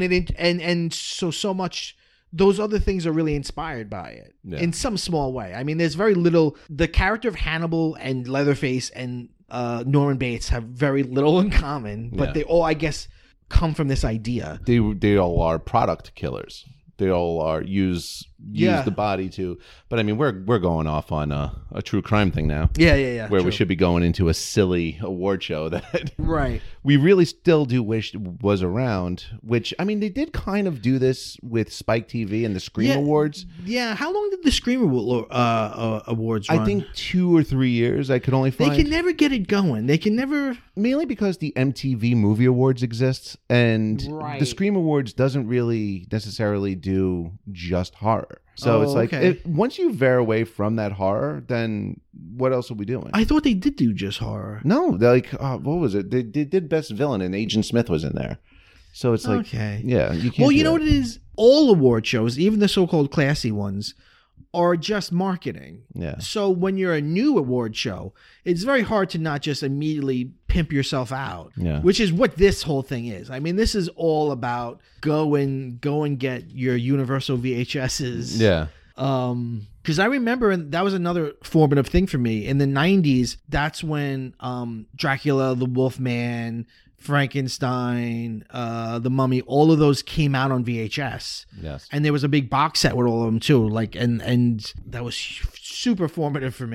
And so much, those other things are really inspired by it in some small way. I mean, there's very little, the character of Hannibal and Leatherface and Norman Bates have very little in common, but they all, I guess, come from this idea. They all are product killers. They all are use the body to, but I mean we're going off on a true crime thing now. Yeah. Where we should be going into a silly award show that we really still do wish was around. Which I mean they did kind of do this with Spike TV and the Scream Awards. Yeah, how long did the Scream Awards run? I think 2 or 3 years. I could only find. They can never get it going. They can never, mainly because the MTV Movie Awards exists and the Scream Awards doesn't really necessarily do just horror. So it's like once you veer away from that horror, then what else are we doing? I thought they did do just horror. No, they're like what was it? They did Best Villain, and Agent Smith was in there. So it's like, yeah, you can't. Well, you know what it is? All award shows, even the so-called classy ones, are just marketing. Yeah. So when you're a new award show, it's very hard to not just immediately pimp yourself out. Yeah. Which is what this whole thing is. I mean, this is all about go and get your Universal VHSs. Yeah. Because I remember, and that was another formative thing for me in the 90s. That's when Dracula, the Wolfman, Frankenstein, The Mummy, all of those came out on VHS. Yes. And there was a big box set with all of them too. Like, and that was super formative for me.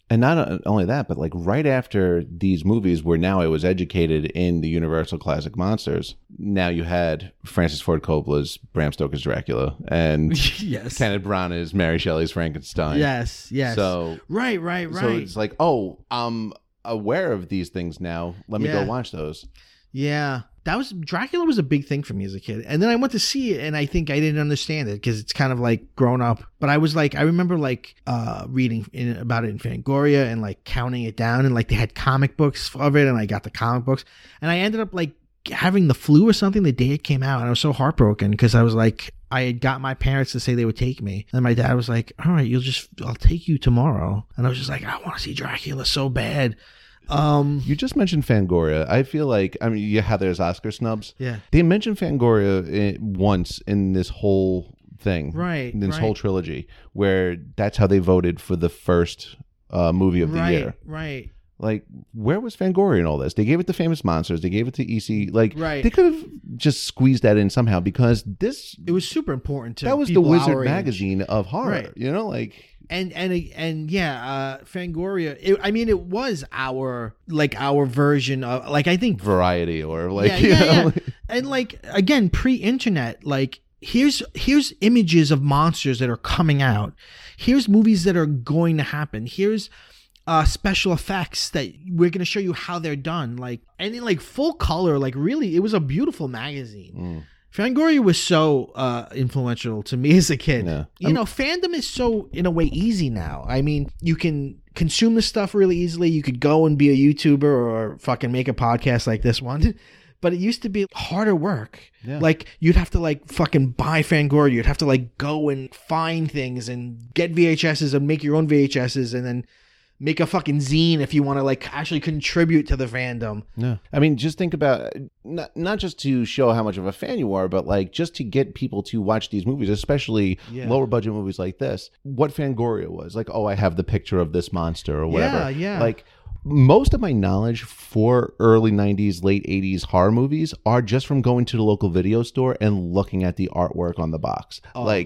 And not only that, but like right after these movies where now I was educated in the Universal Classic Monsters, now you had Francis Ford Coppola's Bram Stoker's Dracula and yes. Kenneth Branagh's Mary Shelley's Frankenstein. Yes. So right. So it's like, oh, I'm aware of these things now. Let me go watch those. Yeah. Dracula was a big thing for me as a kid. And then I went to see it and I think I didn't understand it because it's kind of like grown up. But I was like, I remember like reading about it in Fangoria and like counting it down, and like they had comic books of it, and I got the comic books, and I ended up like having the flu or something the day it came out, and I was so heartbroken because I was like, I had got my parents to say they would take me, and my dad was like, all right, I'll take you tomorrow. And I was just like, I want to see Dracula so bad. You just mentioned Fangoria. I feel like, I mean, how there's Oscar snubs. Yeah. They mentioned Fangoria once in this whole thing. Right. In this whole trilogy, where that's how they voted for the first movie of the year. Right. Like, where was Fangoria in all this? They gave it to Famous Monsters. They gave it to EC. Like, they could have just squeezed that in somehow because it was super important to that was the Wizard magazine of horror. Right. You know, like. And Fangoria. It was our version of like, I think Variety or like you know. And like again, pre-internet, like here's images of monsters that are coming out. Here's movies that are going to happen. Here's special effects that we're going to show you how they're done. Like, and in like full color. Like really, it was a beautiful magazine. Fangoria was so influential to me as a kid. Yeah. You know, fandom is so, in a way, easy now. I mean, you can consume the stuff really easily. You could go and be a YouTuber or fucking make a podcast like this one. But it used to be harder work. Yeah. Like, you'd have to, like, fucking buy Fangoria. You'd have to, like, go and find things and get VHSs and make your own VHSs and then make a fucking zine if you want to like actually contribute to the fandom. Yeah. I mean, just think about not just to show how much of a fan you are, but like just to get people to watch these movies, especially lower budget movies like this. What Fangoria was like, oh, I have the picture of this monster or whatever. Yeah. Like most of my knowledge for early 90s, late 80s horror movies are just from going to the local video store and looking at the artwork on the box.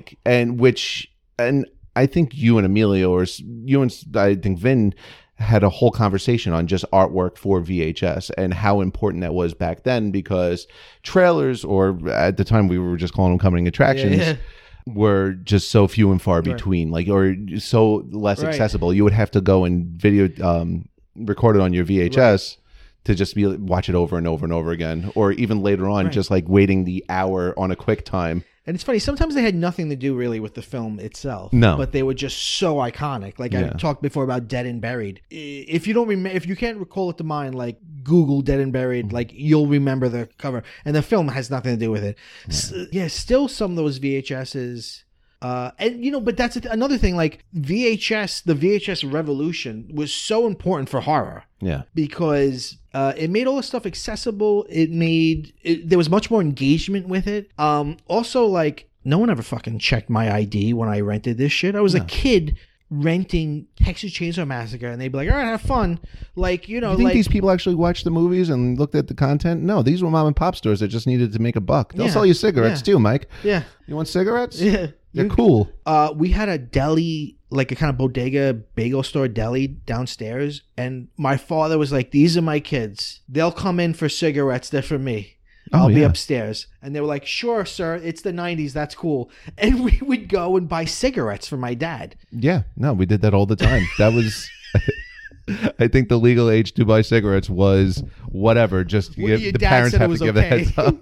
And I think you and Emilio, or you and I think Vin, had a whole conversation on just artwork for VHS and how important that was back then, because trailers, or at the time we were just calling them coming attractions, were just so few and far between, like, or so less accessible. You would have to go and video record it on your VHS to just watch it over and over and over again, or even later on, just like waiting the hour on a QuickTime. And it's funny, sometimes they had nothing to do really with the film itself. No. But they were just so iconic. Like I talked before about Dead and Buried. If you don't remember, if you can't recall it to mind, like Google Dead and Buried, like you'll remember the cover. And the film has nothing to do with it. Still some of those VHSs. And you know, but that's another thing, like the VHS revolution was so important for horror. Yeah. Because it made all this stuff accessible. There was much more engagement with it. Also, like, no one ever fucking checked my ID when I rented this shit. I was a kid renting Texas Chainsaw Massacre, and they'd be like, all right, have fun. Like, you know, you think these people actually watched the movies and looked at the content? No, these were mom and pop stores that just needed to make a buck. They'll sell you cigarettes too, Mike. Yeah. You want cigarettes? Yeah. They're cool. We had a deli, like a kind of bodega bagel store deli downstairs, and my father was like, these are my kids. They'll come in for cigarettes. They're for me. I'll be upstairs. And they were like, sure, sir. It's the 90s. That's cool. And we would go and buy cigarettes for my dad. Yeah. No, we did that all the time. That was... I think the legal age to buy cigarettes was whatever. Just the parents have to give a heads up.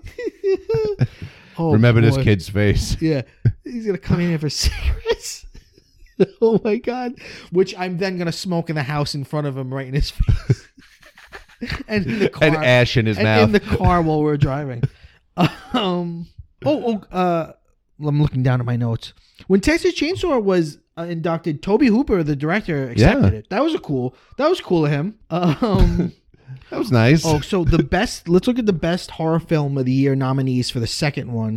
Remember this kid's face. Yeah. He's going to come in here for cigarettes. Oh, my God. Which I'm then going to smoke in the house in front of him right in his face. And in the car. And ash in his mouth. In the car while we're driving. I'm looking down at my notes. When Texas Chainsaw was inducted, Tobe Hooper, the director, accepted it. That was cool of him. That was nice. Oh, so let's look at the best horror film of the year nominees for the second one.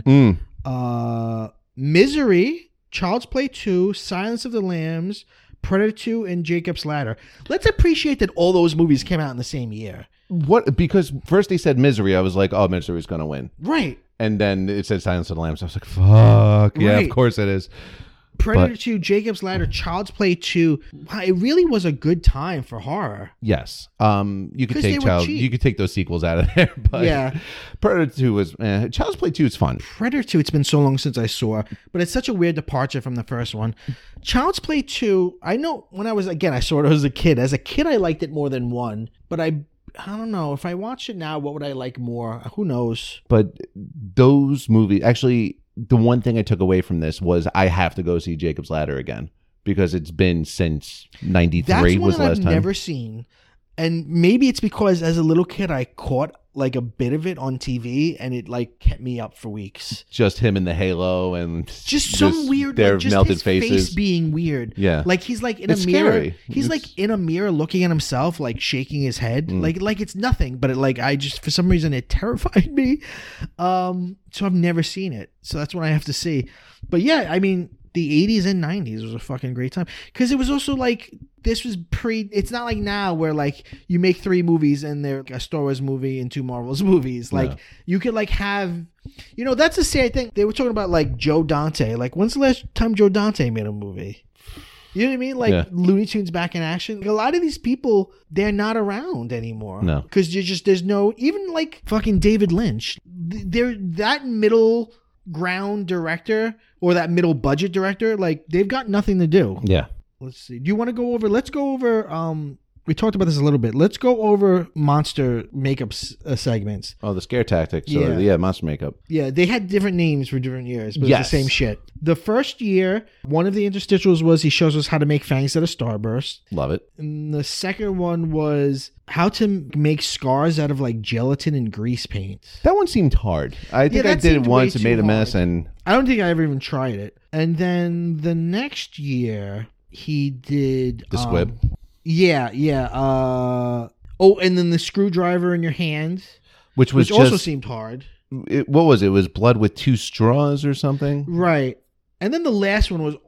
Misery, Child's Play 2, Silence of the Lambs, Predator 2, and Jacob's Ladder. Let's appreciate that all those movies came out in the same year. What? Because first they said Misery. I was like, oh, Misery's going to win. Right. And then it said Silence of the Lambs. I was like, fuck. Yeah, of course it is. Predator 2, Jacob's Ladder, Child's Play 2. It really was a good time for horror. Yes. You could take those sequels out of there. But yeah. Predator 2 was Child's Play 2 is fun. Predator 2, it's been so long since I saw, but it's such a weird departure from the first one. Child's Play 2, I know when I saw it as a kid. As a kid, I liked it more than 1, but I don't know. If I watch it now, what would I like more? Who knows? But those movies, actually, the one thing I took away from this was I have to go see Jacob's Ladder again because it's been since 93 was the last time. I've never seen. And maybe it's because as a little kid, I caught like a bit of it on TV and it like kept me up for weeks. Just him in the halo and just some weird, their like, just melted his faces face being weird. Yeah. Like he's like in a mirror. Scary. He's like in a mirror looking at himself, like shaking his head. Like it's nothing, but it like, I just, for some reason it terrified me. So I've never seen it. So that's what I have to see. But yeah, I mean, the 80s and 90s was a fucking great time. Because it was also like, this was it's not like now where like you make 3 movies and they're a Star Wars movie and 2 Marvel's movies. Like you could like have, that's a sad thing. They were talking about like Joe Dante. Like when's the last time Joe Dante made a movie? You know what I mean? Like Looney Tunes back in action. Like, a lot of these people, they're not around anymore. No. Because there's no, even like fucking David Lynch. They're that middle ground director or that middle budget director, like they've got nothing to do. Yeah. Let's see. Do you want to go over? Let's go over. We talked about this a little bit. Let's go over monster makeup segments. Oh, the scare tactics. Yeah, monster makeup. Yeah, they had different names for different years, but it's the same shit. The first year, one of the interstitials was he shows us how to make fangs out of Starburst. Love it. And the second one was how to make scars out of like gelatin and grease paint. That one seemed hard. I think I did it once and made a mess, and I don't think I ever even tried it. And then the next year, he did the squib. Yeah. And then the screwdriver in your hand, which also seemed hard. What was it? It was blood with 2 straws or something, right? And then the last one was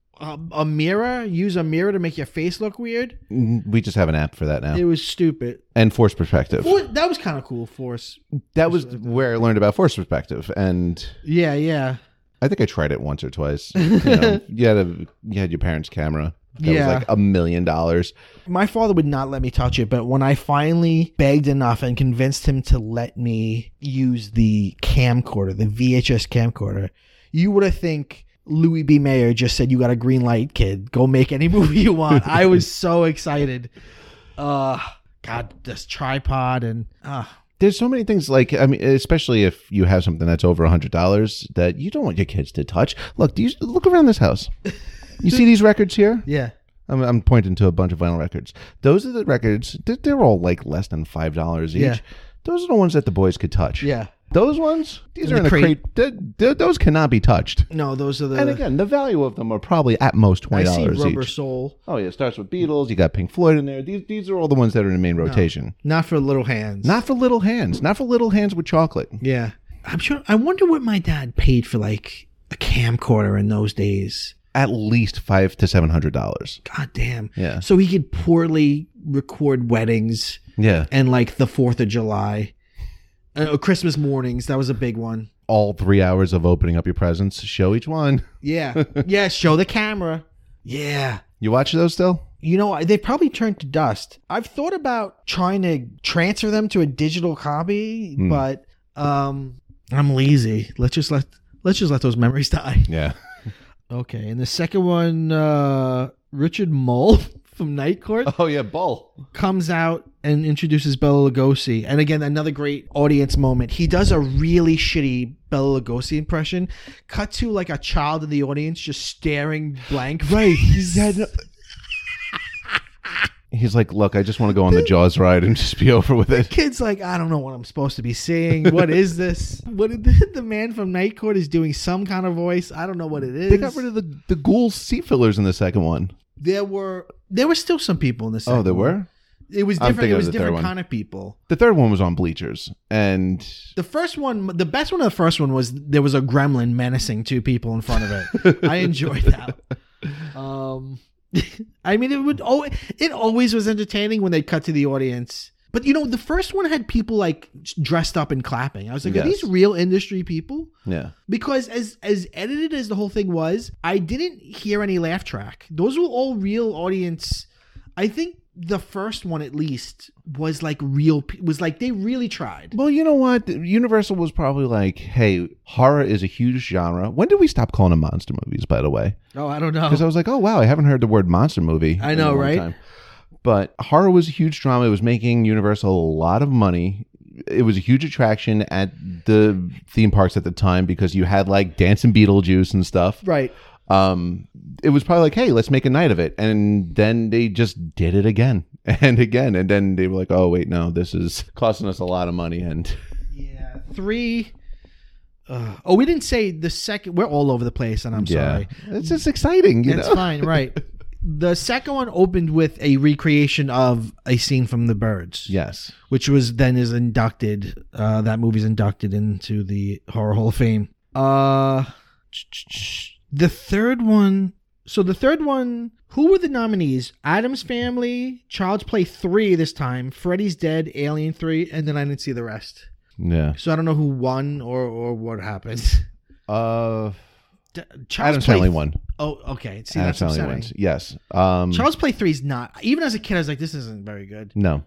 a mirror. Use a mirror to make your face look weird. We just have an app for that now. It was stupid. And force perspective. That was kind of cool. That was where I learned about force perspective. And yeah. I think I tried it once or twice. You had your parents' camera. That was like $1 million. My father would not let me touch it, but when I finally begged enough and convinced him to let me use the camcorder, the VHS camcorder, you would have think Louis B. Mayer just said, "You got a green light, kid. Go make any movie you want." I was so excited. God, this tripod and there's so many things, like, I mean, especially if you have something that's over $100 that you don't want your kids to touch. Look, look around this house. You see these records here? Yeah. I'm pointing to a bunch of vinyl records. Those are the records. They're all like less than $5 each. Yeah. Those are the ones that the boys could touch. Yeah. Those ones, these are in a crate. Those cannot be touched. No, those are the... And again, the value of them are probably at most $20 each. I see Rubber Soul. Oh, yeah. It starts with Beatles. You got Pink Floyd in there. These are all the ones that are in the main rotation. Not for little hands. Not for little hands. Not for little hands with chocolate. Yeah. I wonder what my dad paid for like a camcorder in those days. At least $500 to $700. God damn. Yeah. So he could poorly record weddings. Yeah. And like the 4th of July. Christmas mornings. That was a big one. All 3 hours of opening up your presents. Show each one. Yeah. Yeah. Show the camera. Yeah. You watch those still? They probably turned to dust. I've thought about trying to transfer them to a digital copy, but I'm lazy. Let's just let those memories die. Yeah. Okay, and the second one, Richard Mull from Night Court. Oh yeah, Bull comes out and introduces Bela Lugosi, and again another great audience moment. He does a really shitty Bela Lugosi impression. Cut to like a child in the audience just staring blank. Right, he's like, "Look, I just want to go on the Jaws ride and just be over with it." The kid's like, "I don't know what I'm supposed to be seeing. What is this? What the man from Night Court is doing some kind of voice. I don't know what it is." They got rid of the ghoul seat fillers in the second one. There were still some people in the second one. Oh, there were? It was different. It was different kind of people. The third one was on bleachers, and the first one, the best one of the first one was there was a gremlin menacing 2 people in front of it. I enjoyed that. I mean, it always was entertaining when they cut to the audience But the first one had people like dressed up and clapping. I was like, Yes. are these real industry people? Yeah. Because as edited as the whole thing was, I didn't hear any laugh track. Those were all real audience. I think the first one at least was like was like they really tried. Well, you know what? Universal was probably like, hey, horror is a huge genre. When did we stop calling them monster movies, by the way? Oh, I don't know. Because I was like, oh, wow, I haven't heard the word monster movie. I know, in a long right? time. But horror was a huge drama. It was making Universal a lot of money. It was a huge attraction at the theme parks at the time because you had like dancing Beetlejuice and stuff. Right. It was probably like, hey, let's make a night of it. And then they just did it again and again. And then they were like, oh, wait, no, this is costing us a lot of money. And yeah, 3. We didn't say the second. We're all over the place, and I'm sorry. It's just exciting. It's fine, right? The second one opened with a recreation of a scene from The Birds. Yes. Which was then is inducted. That movie's inducted into the Horror Hall of Fame. The third one. So the third one, who were the nominees? Addams Family, Child's Play 3 this time, Freddy's Dead, Alien 3, and then I didn't see the rest. Yeah. So I don't know who won or what happened. Addams Family won. Oh, okay. See, Addams that's Family upsetting. wins. Yes. Child's Play 3 is not. Even as a kid, I was like, this isn't very good. No.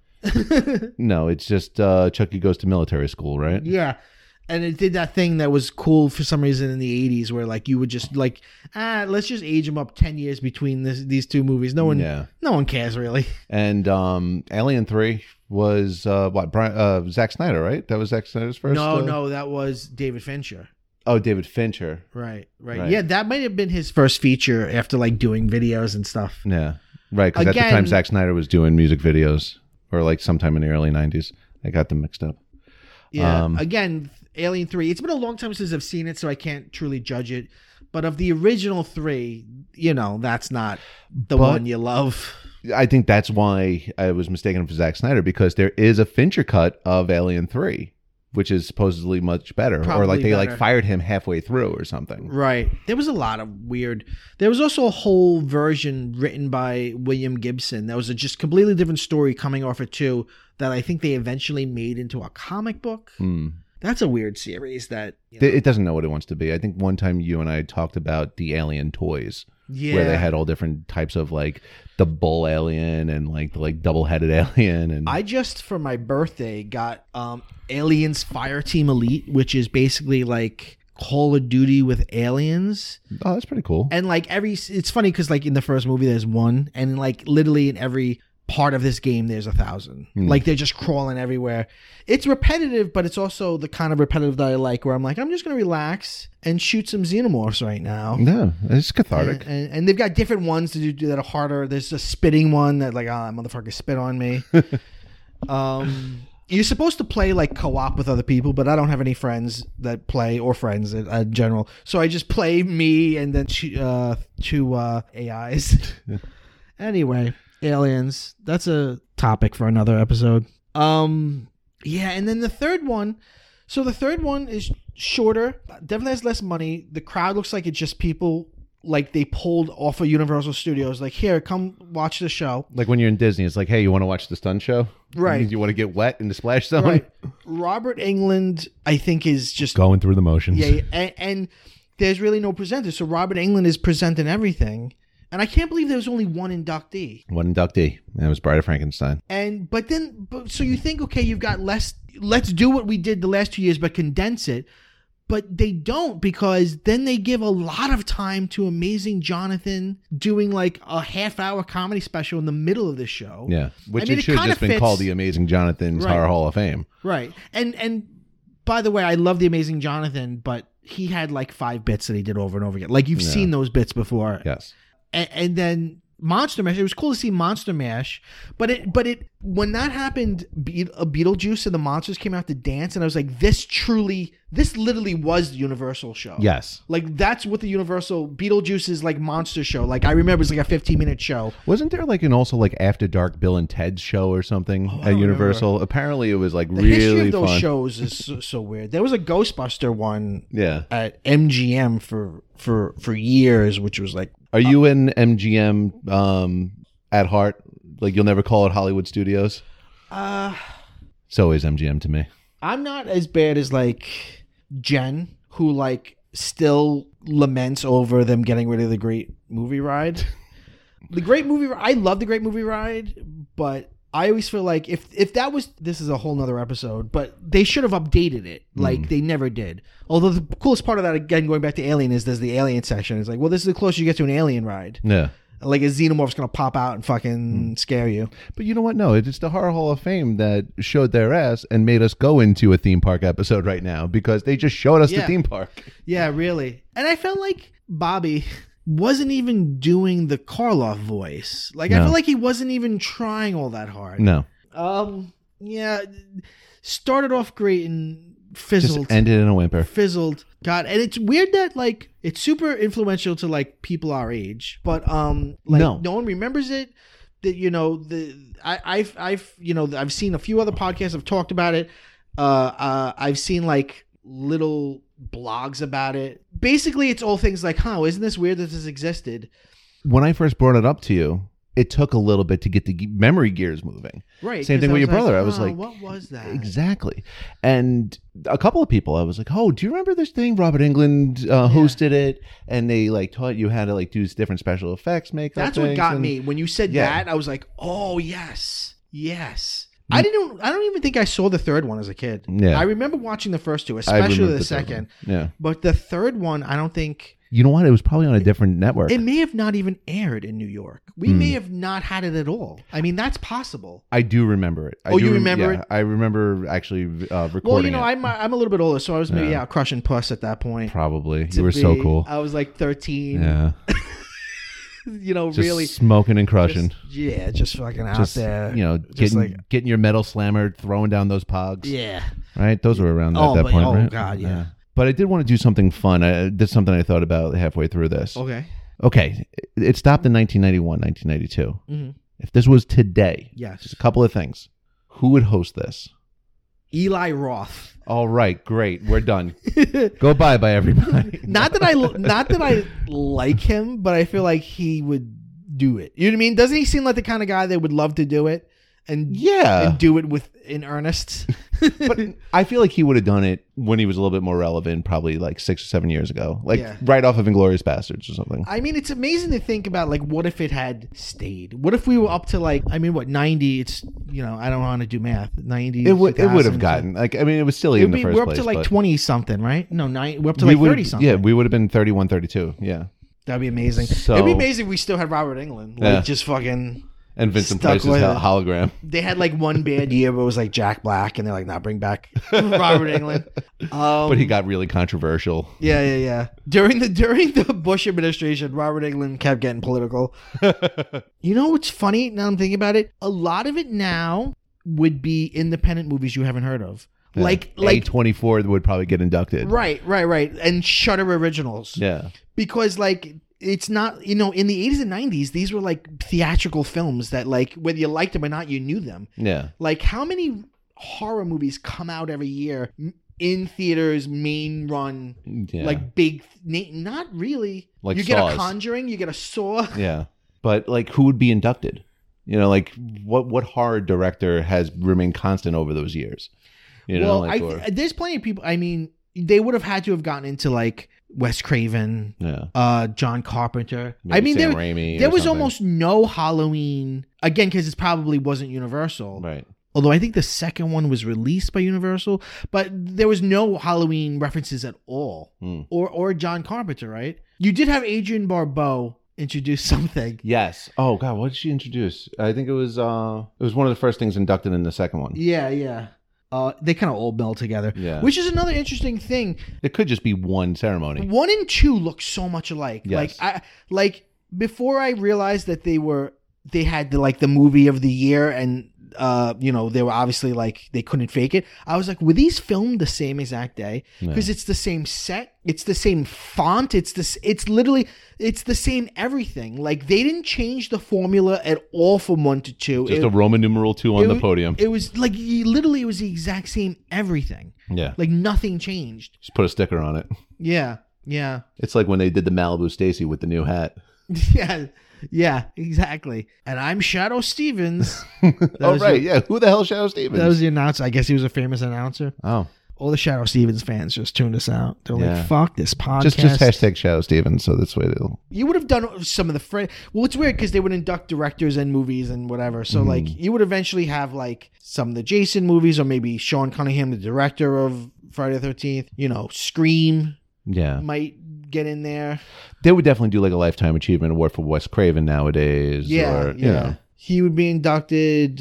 No, it's just Chucky goes to military school, right? Yeah. And it did that thing that was cool for some reason in the 80s where like you would just like, let's just age them up 10 years between these two movies. No one cares really. And Alien 3 was Zack Snyder, right? That was Zack Snyder's first? No, that was David Fincher. Oh, David Fincher. Right. Yeah, that might have been his first feature after like doing videos and stuff. Yeah, right. Because at the time Zack Snyder was doing music videos or like sometime in the early 90s. I got them mixed up. Yeah. Again, Alien 3. It's been a long time since I've seen it, so I can't truly judge it. But of the original 3, that's not the one you love. I think that's why I was mistaken for Zack Snyder, because there is a Fincher cut of Alien 3, which is supposedly much better. Probably or like they better. like fired him halfway through or something. Right. There was a lot of weird. There was also a whole version written by William Gibson that was a just completely different story coming off of 2 that I think they eventually made into a comic book. That's a weird series that... It doesn't know what it wants to be. I think one time you and I talked about the alien toys. Yeah. Where they had all different types of like the bull alien and like the double-headed alien. And I just, for my birthday, got Aliens Fireteam Elite, which is basically like Call of Duty with aliens. Oh, that's pretty cool. And like it's funny because like in the first movie there's one, and like literally in every part of this game there's 1,000. Like they're just crawling everywhere. It's repetitive, but it's also the kind of repetitive that I like, where I'm like, I'm just gonna relax and shoot some xenomorphs right now. No, it's cathartic. And they've got different ones to do that are harder. There's a spitting one that like, that motherfucker spit on me. You're supposed to play like co-op with other people, but I don't have any friends that play, or friends in general. So I just play me and then two AIs. Anyway, aliens. That's a topic for another episode. Yeah, and then the third one. So the third one is shorter. Definitely has less money. The crowd looks like it's just people like they pulled off of Universal Studios. Like, here, come watch the show. Like when you're in Disney, it's like, hey, you want to watch the stunt show? Right. You want to get wet in the splash zone? Right. Robert Englund, I think, is just going through the motions. Yeah, and there's really no presenter. So Robert Englund is presenting everything. And I can't believe there was only one inductee. One inductee. That was Bride of Frankenstein. So you think, okay, you've got less. Let's do what we did the last 2 years, but condense it. But they don't, because then they give a lot of time to Amazing Jonathan doing like a half-hour comedy special in the middle of the show. Yeah, which it should have just been called the Amazing Jonathan's Horror Hall of Fame. Right. And by the way, I love the Amazing Jonathan, but he had like 5 bits that he did over and over again. Like you've seen those bits before. Yes. And then Monster Mash. It was cool to see Monster Mash, but when that happened, Beetlejuice and the monsters came out to dance, and I was like, this literally was the Universal show. Yes, like that's what the Universal Beetlejuice's like monster show. Like I remember it was like a 15-minute show. Wasn't there like an also like After Dark Bill and Ted's show or something at Universal? Remember. Apparently, it was like really fun. The history of those shows is so weird. There was a Ghostbuster one, at MGM for years, which was like. Are you in MGM at heart? Like you'll never call it Hollywood Studios? So is MGM to me. I'm not as bad as like Jen, who like still laments over them getting rid of the Great Movie Ride. The Great Movie Ride, I love the Great Movie Ride, but I always feel like if that was, this is a whole nother episode, but they should have updated it. Like they never did. Although the coolest part of that, again, going back to Alien, is there's the Alien section. It's like, well, this is the closest you get to an Alien ride. Yeah. Like a xenomorph's going to pop out and fucking scare you. But you know what? No, it's the Horror Hall of Fame that showed their ass and made us go into a theme park episode right now because they just showed us the theme park. Yeah, really. And I felt like Bobby wasn't even doing the Karloff voice. Like, I feel like he wasn't even trying all that hard. No. Yeah. Started off great and fizzled. Just ended in a whimper. Fizzled. God, and it's weird that like it's super influential to like people our age, but no one remembers it. That I've seen a few other podcasts have talked about it. I've seen like little blogs about it. Basically, it's all things like, isn't this weird that this existed? When I first brought it up to you, it took a little bit to get the memory gears moving. Right. Same thing with your brother. I was like, what was that? Exactly. And a couple of people, I was like, oh, do you remember this thing? Robert Englund hosted it, and they like taught you how to like do different special effects, makeup. That's what got me. When you said that, I was like, oh yes. I don't even think I saw the third one as a kid. Yeah. I remember watching the first two, especially the second. Yeah. But the third one, I don't think. You know what? It was probably on a different network. It may have not even aired in New York. We may have not had it at all. I mean, that's possible. I do remember it. You remember it? I remember actually recording Well, you know, it. I'm a little bit older, so I was maybe out crushing puss at that point. Probably. You were so cool. I was like 13. Yeah. Just really smoking and crushing. Just fucking out there. Getting your metal slammer, throwing down those pogs. Yeah. Right? Those were around that point, right? Oh, God, yeah. But I did want to do something fun. This is something I thought about halfway through this. Okay. It stopped in 1991, 1992. Mm-hmm. If this was today, just a couple of things. Who would host this? Eli Roth. All right, great. We're done. Go bye, everybody. Not that I like him, but I feel like he would do it. You know what I mean? Doesn't he seem like the kind of guy that would love to do it? And do it in earnest. But I feel like he would have done it when he was a little bit more relevant, probably like 6 or 7 years ago, right off of Inglourious Basterds or something. I mean, it's amazing to think about, like, what if it had stayed? What if we were up to 90? It's, I don't want to do math. 90. It would have gotten it was silly in the first place. We're up to 20 something, right? No, we're up to 30 something. Yeah, we would have been 31, 32. Yeah, that'd be amazing. It'd be amazing if we still had Robert Englund, just fucking. And Vincent Price's hologram. They had like one bad year where it was like Jack Black, and they're like, bring back Robert Englund. But he got really controversial. Yeah. During the Bush administration, Robert Englund kept getting political. You know what's funny? Now I'm thinking about it. A lot of it now would be independent movies you haven't heard of. Yeah. Like A24 would probably get inducted. Right. And Shudder Originals. Yeah. Because it's not, in the 80s and 90s, these were like theatrical films that, like, whether you liked them or not, you knew them. Yeah. Like, how many horror movies come out every year in theaters, main run, like big, not really. Like you Saws. Get a Conjuring, you get a Saw. Yeah. But, like, who would be inducted? Like, what horror director has remained constant over those years? There's plenty of people, they would have had to have gotten into, like, Wes Craven, John Carpenter. Maybe Sam Raimi there was almost no Halloween, again, because it probably wasn't Universal. Right. Although I think the second one was released by Universal, but there was no Halloween references at all. Or John Carpenter, right? You did have Adrienne Barbeau introduce something. Yes. Oh, God, what did she introduce? I think it was one of the first things inducted in the second one. Yeah. They kind of all meld together, which is another interesting thing. It could just be one ceremony. 1 and 2 look so much alike. Yes. Before I realized that they had the movie of the year, and they were obviously like they couldn't fake it. I was like, were these filmed the same exact day? Because it's the same set, it's the same font, it's the same everything. Like, they didn't change the formula at all from 1 to 2. Just a Roman numeral 2 on the podium. It was like literally it was the exact same everything. Yeah, like nothing changed. Just put a sticker on it. Yeah. It's like when they did the Malibu Stacy with the new hat. Yeah. Yeah, exactly. And I'm Shadoe Stevens. Oh, right. Yeah. Who the hell is Shadoe Stevens? That was the announcer. I guess he was a famous announcer. Oh. All the Shadoe Stevens fans just tuned us out. They're like, fuck this podcast. Just hashtag Shadoe Stevens, so that's way they'll... You would have done some of the... Well, it's weird because they would induct directors and movies and whatever. So, like, you would eventually have, like, some of the Jason movies or maybe Sean Cunningham, the director of Friday the 13th. You know, Scream might get in there. They would definitely do, like, a Lifetime Achievement Award for Wes Craven nowadays. Yeah, or, you know. He would be inducted.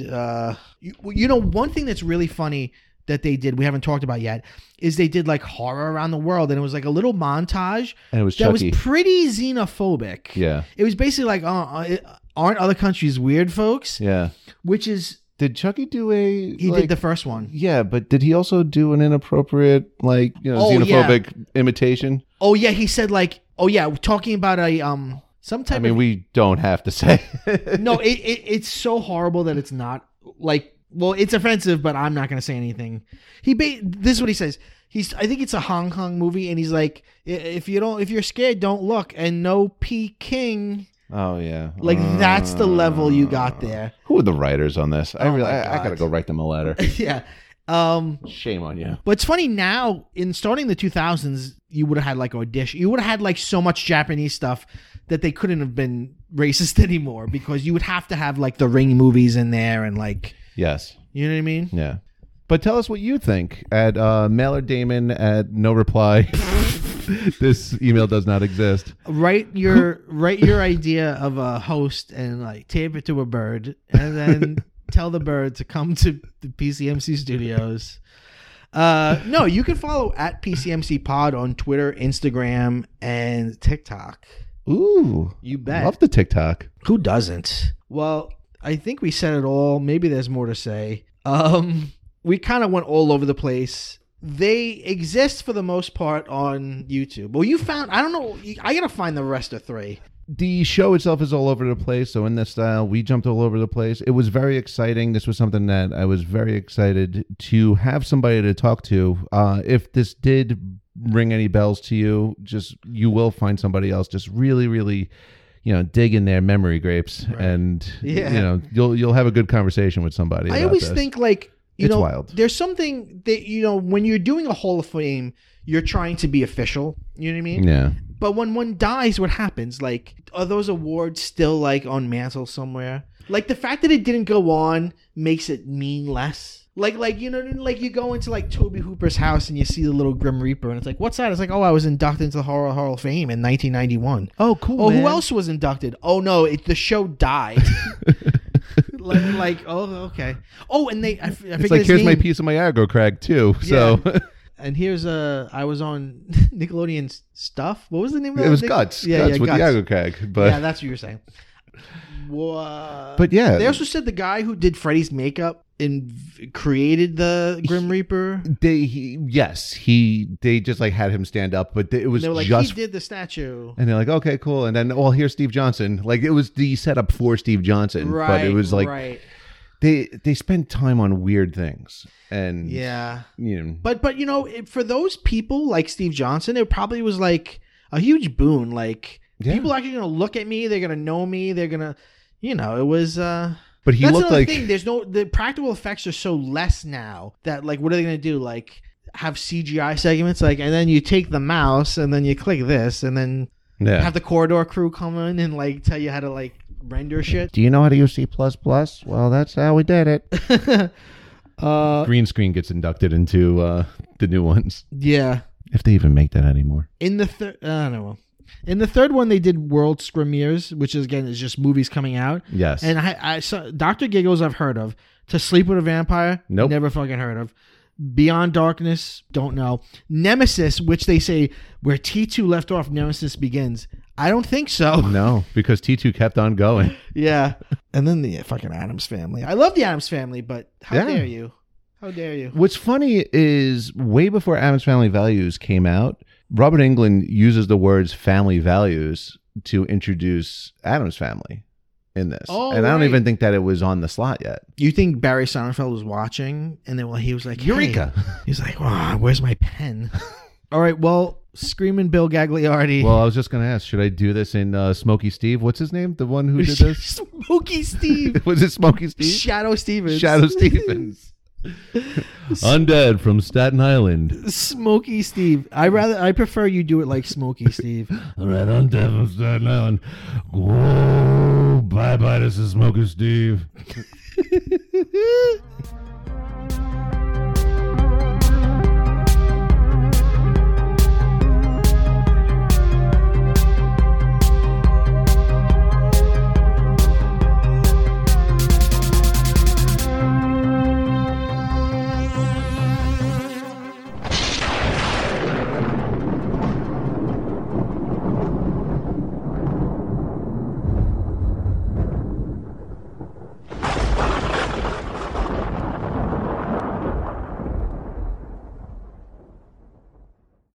You know, one thing that's really funny that they did, we haven't talked about yet, is they did like horror around the world, and it was like a little montage, and it was that Chucky. Was pretty xenophobic. Yeah, it was basically like, aren't other countries weird, folks? Yeah, which is. Did Chucky do a? He did the first one. Yeah, but did he also do an inappropriate, like, xenophobic imitation? Oh yeah, he said like, talking about a some type. I mean, we don't have to say. No, it's so horrible that it's not like. Well, it's offensive, but I'm not going to say anything. This is what he says. I think it's a Hong Kong movie, and he's like, if you're scared, don't look. And no Peking. Oh yeah, like that's the level you got there. Who are the writers on this? I gotta go write them a letter. Yeah. Shame on you. But it's funny now. In starting the 2000s, you would have had like audition. You would have had like so much Japanese stuff that they couldn't have been racist anymore because you would have to have like the Ring movies in there and like. Yes. You know what I mean? Yeah. But tell us what you think at Mailer Damon at no reply. This email does not exist. Write your idea of a host and like tape it to a bird and then tell the bird to come to the PCMC studios. No, you can follow at PCMC Pod on Twitter, Instagram, and TikTok. Ooh. You bet. Love the TikTok. Who doesn't? Well, I think we said it all. Maybe there's more to say. We kind of went all over the place. They exist for the most part on YouTube. Well, you found, I don't know, I got to find the rest of 3. The show itself is all over the place. So in this style, we jumped all over the place. It was very exciting. This was something that I was very excited to have somebody to talk to. If this did ring any bells to you, you will find somebody else just really, really... dig in their memory grapes, right. And you'll have a good conversation with somebody. I always think like it's wild. There's something that when you're doing a Hall of Fame, you're trying to be official. You know what I mean? Yeah. But when one dies, what happens? Like, are those awards still like on mantle somewhere? Like the fact that it didn't go on makes it mean less. Like you go into like Tobe Hooper's house and you see the little Grim Reaper and it's like, what's that? It's like, oh, I was inducted into the Horror Hall of Fame in 1991. Oh, cool. Oh, man. Who else was inducted? Oh no, the show died. Oh, okay. Oh, and I it's like here's my piece of my aggro crag too. So. Yeah. And here's I was on Nickelodeon Stuff. What was the name of that? It was Guts. Yeah, Guts with Guts. the aggro crag. But yeah, that's what you were saying. But yeah, they also said the guy who did Freddy's makeup and created the Grim Reaper. They just like had him stand up, but it was like, just he did the statue, and they're like, okay, cool, and then here's Steve Johnson. Like it was the setup for Steve Johnson, right? But it was like right. They spend time on weird things, and yeah, But for those people like Steve Johnson, it probably was like a huge boon. Like people are actually gonna look at me, they're gonna know me, they're gonna. It was. But he looked like. Thing. The practical effects are so less now that like, what are they gonna do? Like, have CGI segments, like, and then you take the mouse and then you click this and then have the corridor crew come in and like tell you how to like render shit. Do you know how to use C++? Well, that's how we did it. Green screen gets inducted into the new ones. Yeah. If they even make that anymore. In the third, I don't know. In the third one, they did world premieres, which is just movies coming out. Yes. And I saw Dr. Giggles, I've heard of. To Sleep with a Vampire, nope. Never fucking heard of. Beyond Darkness, don't know. Nemesis, which they say where T2 left off, Nemesis begins. I don't think so. No, because T2 kept on going. Yeah. And then the fucking Addams Family. I love the Addams Family, but how dare you? How dare you? What's funny is way before Addams Family Values came out, Robert Englund uses the words family values to introduce Addams Family in this. Oh, and I don't even think that it was on the slot yet. You think Barry Sonnenfeld was watching and then he was like, Eureka. Hey. He's like, wow, where's my pen? All right, well, Screaming Bill Gagliardi. Well, I was just going to ask, should I do this in Smokey Steve? What's his name? The one who did this? Smokey Steve. Was it Smokey Steve? Shadoe Stevens. Shadoe Stevens. Undead from Staten Island. Smokey Steve. I prefer you do it like Smokey Steve. All right, Undead from Staten Island. Whoa, bye-bye, this is Smokey Steve.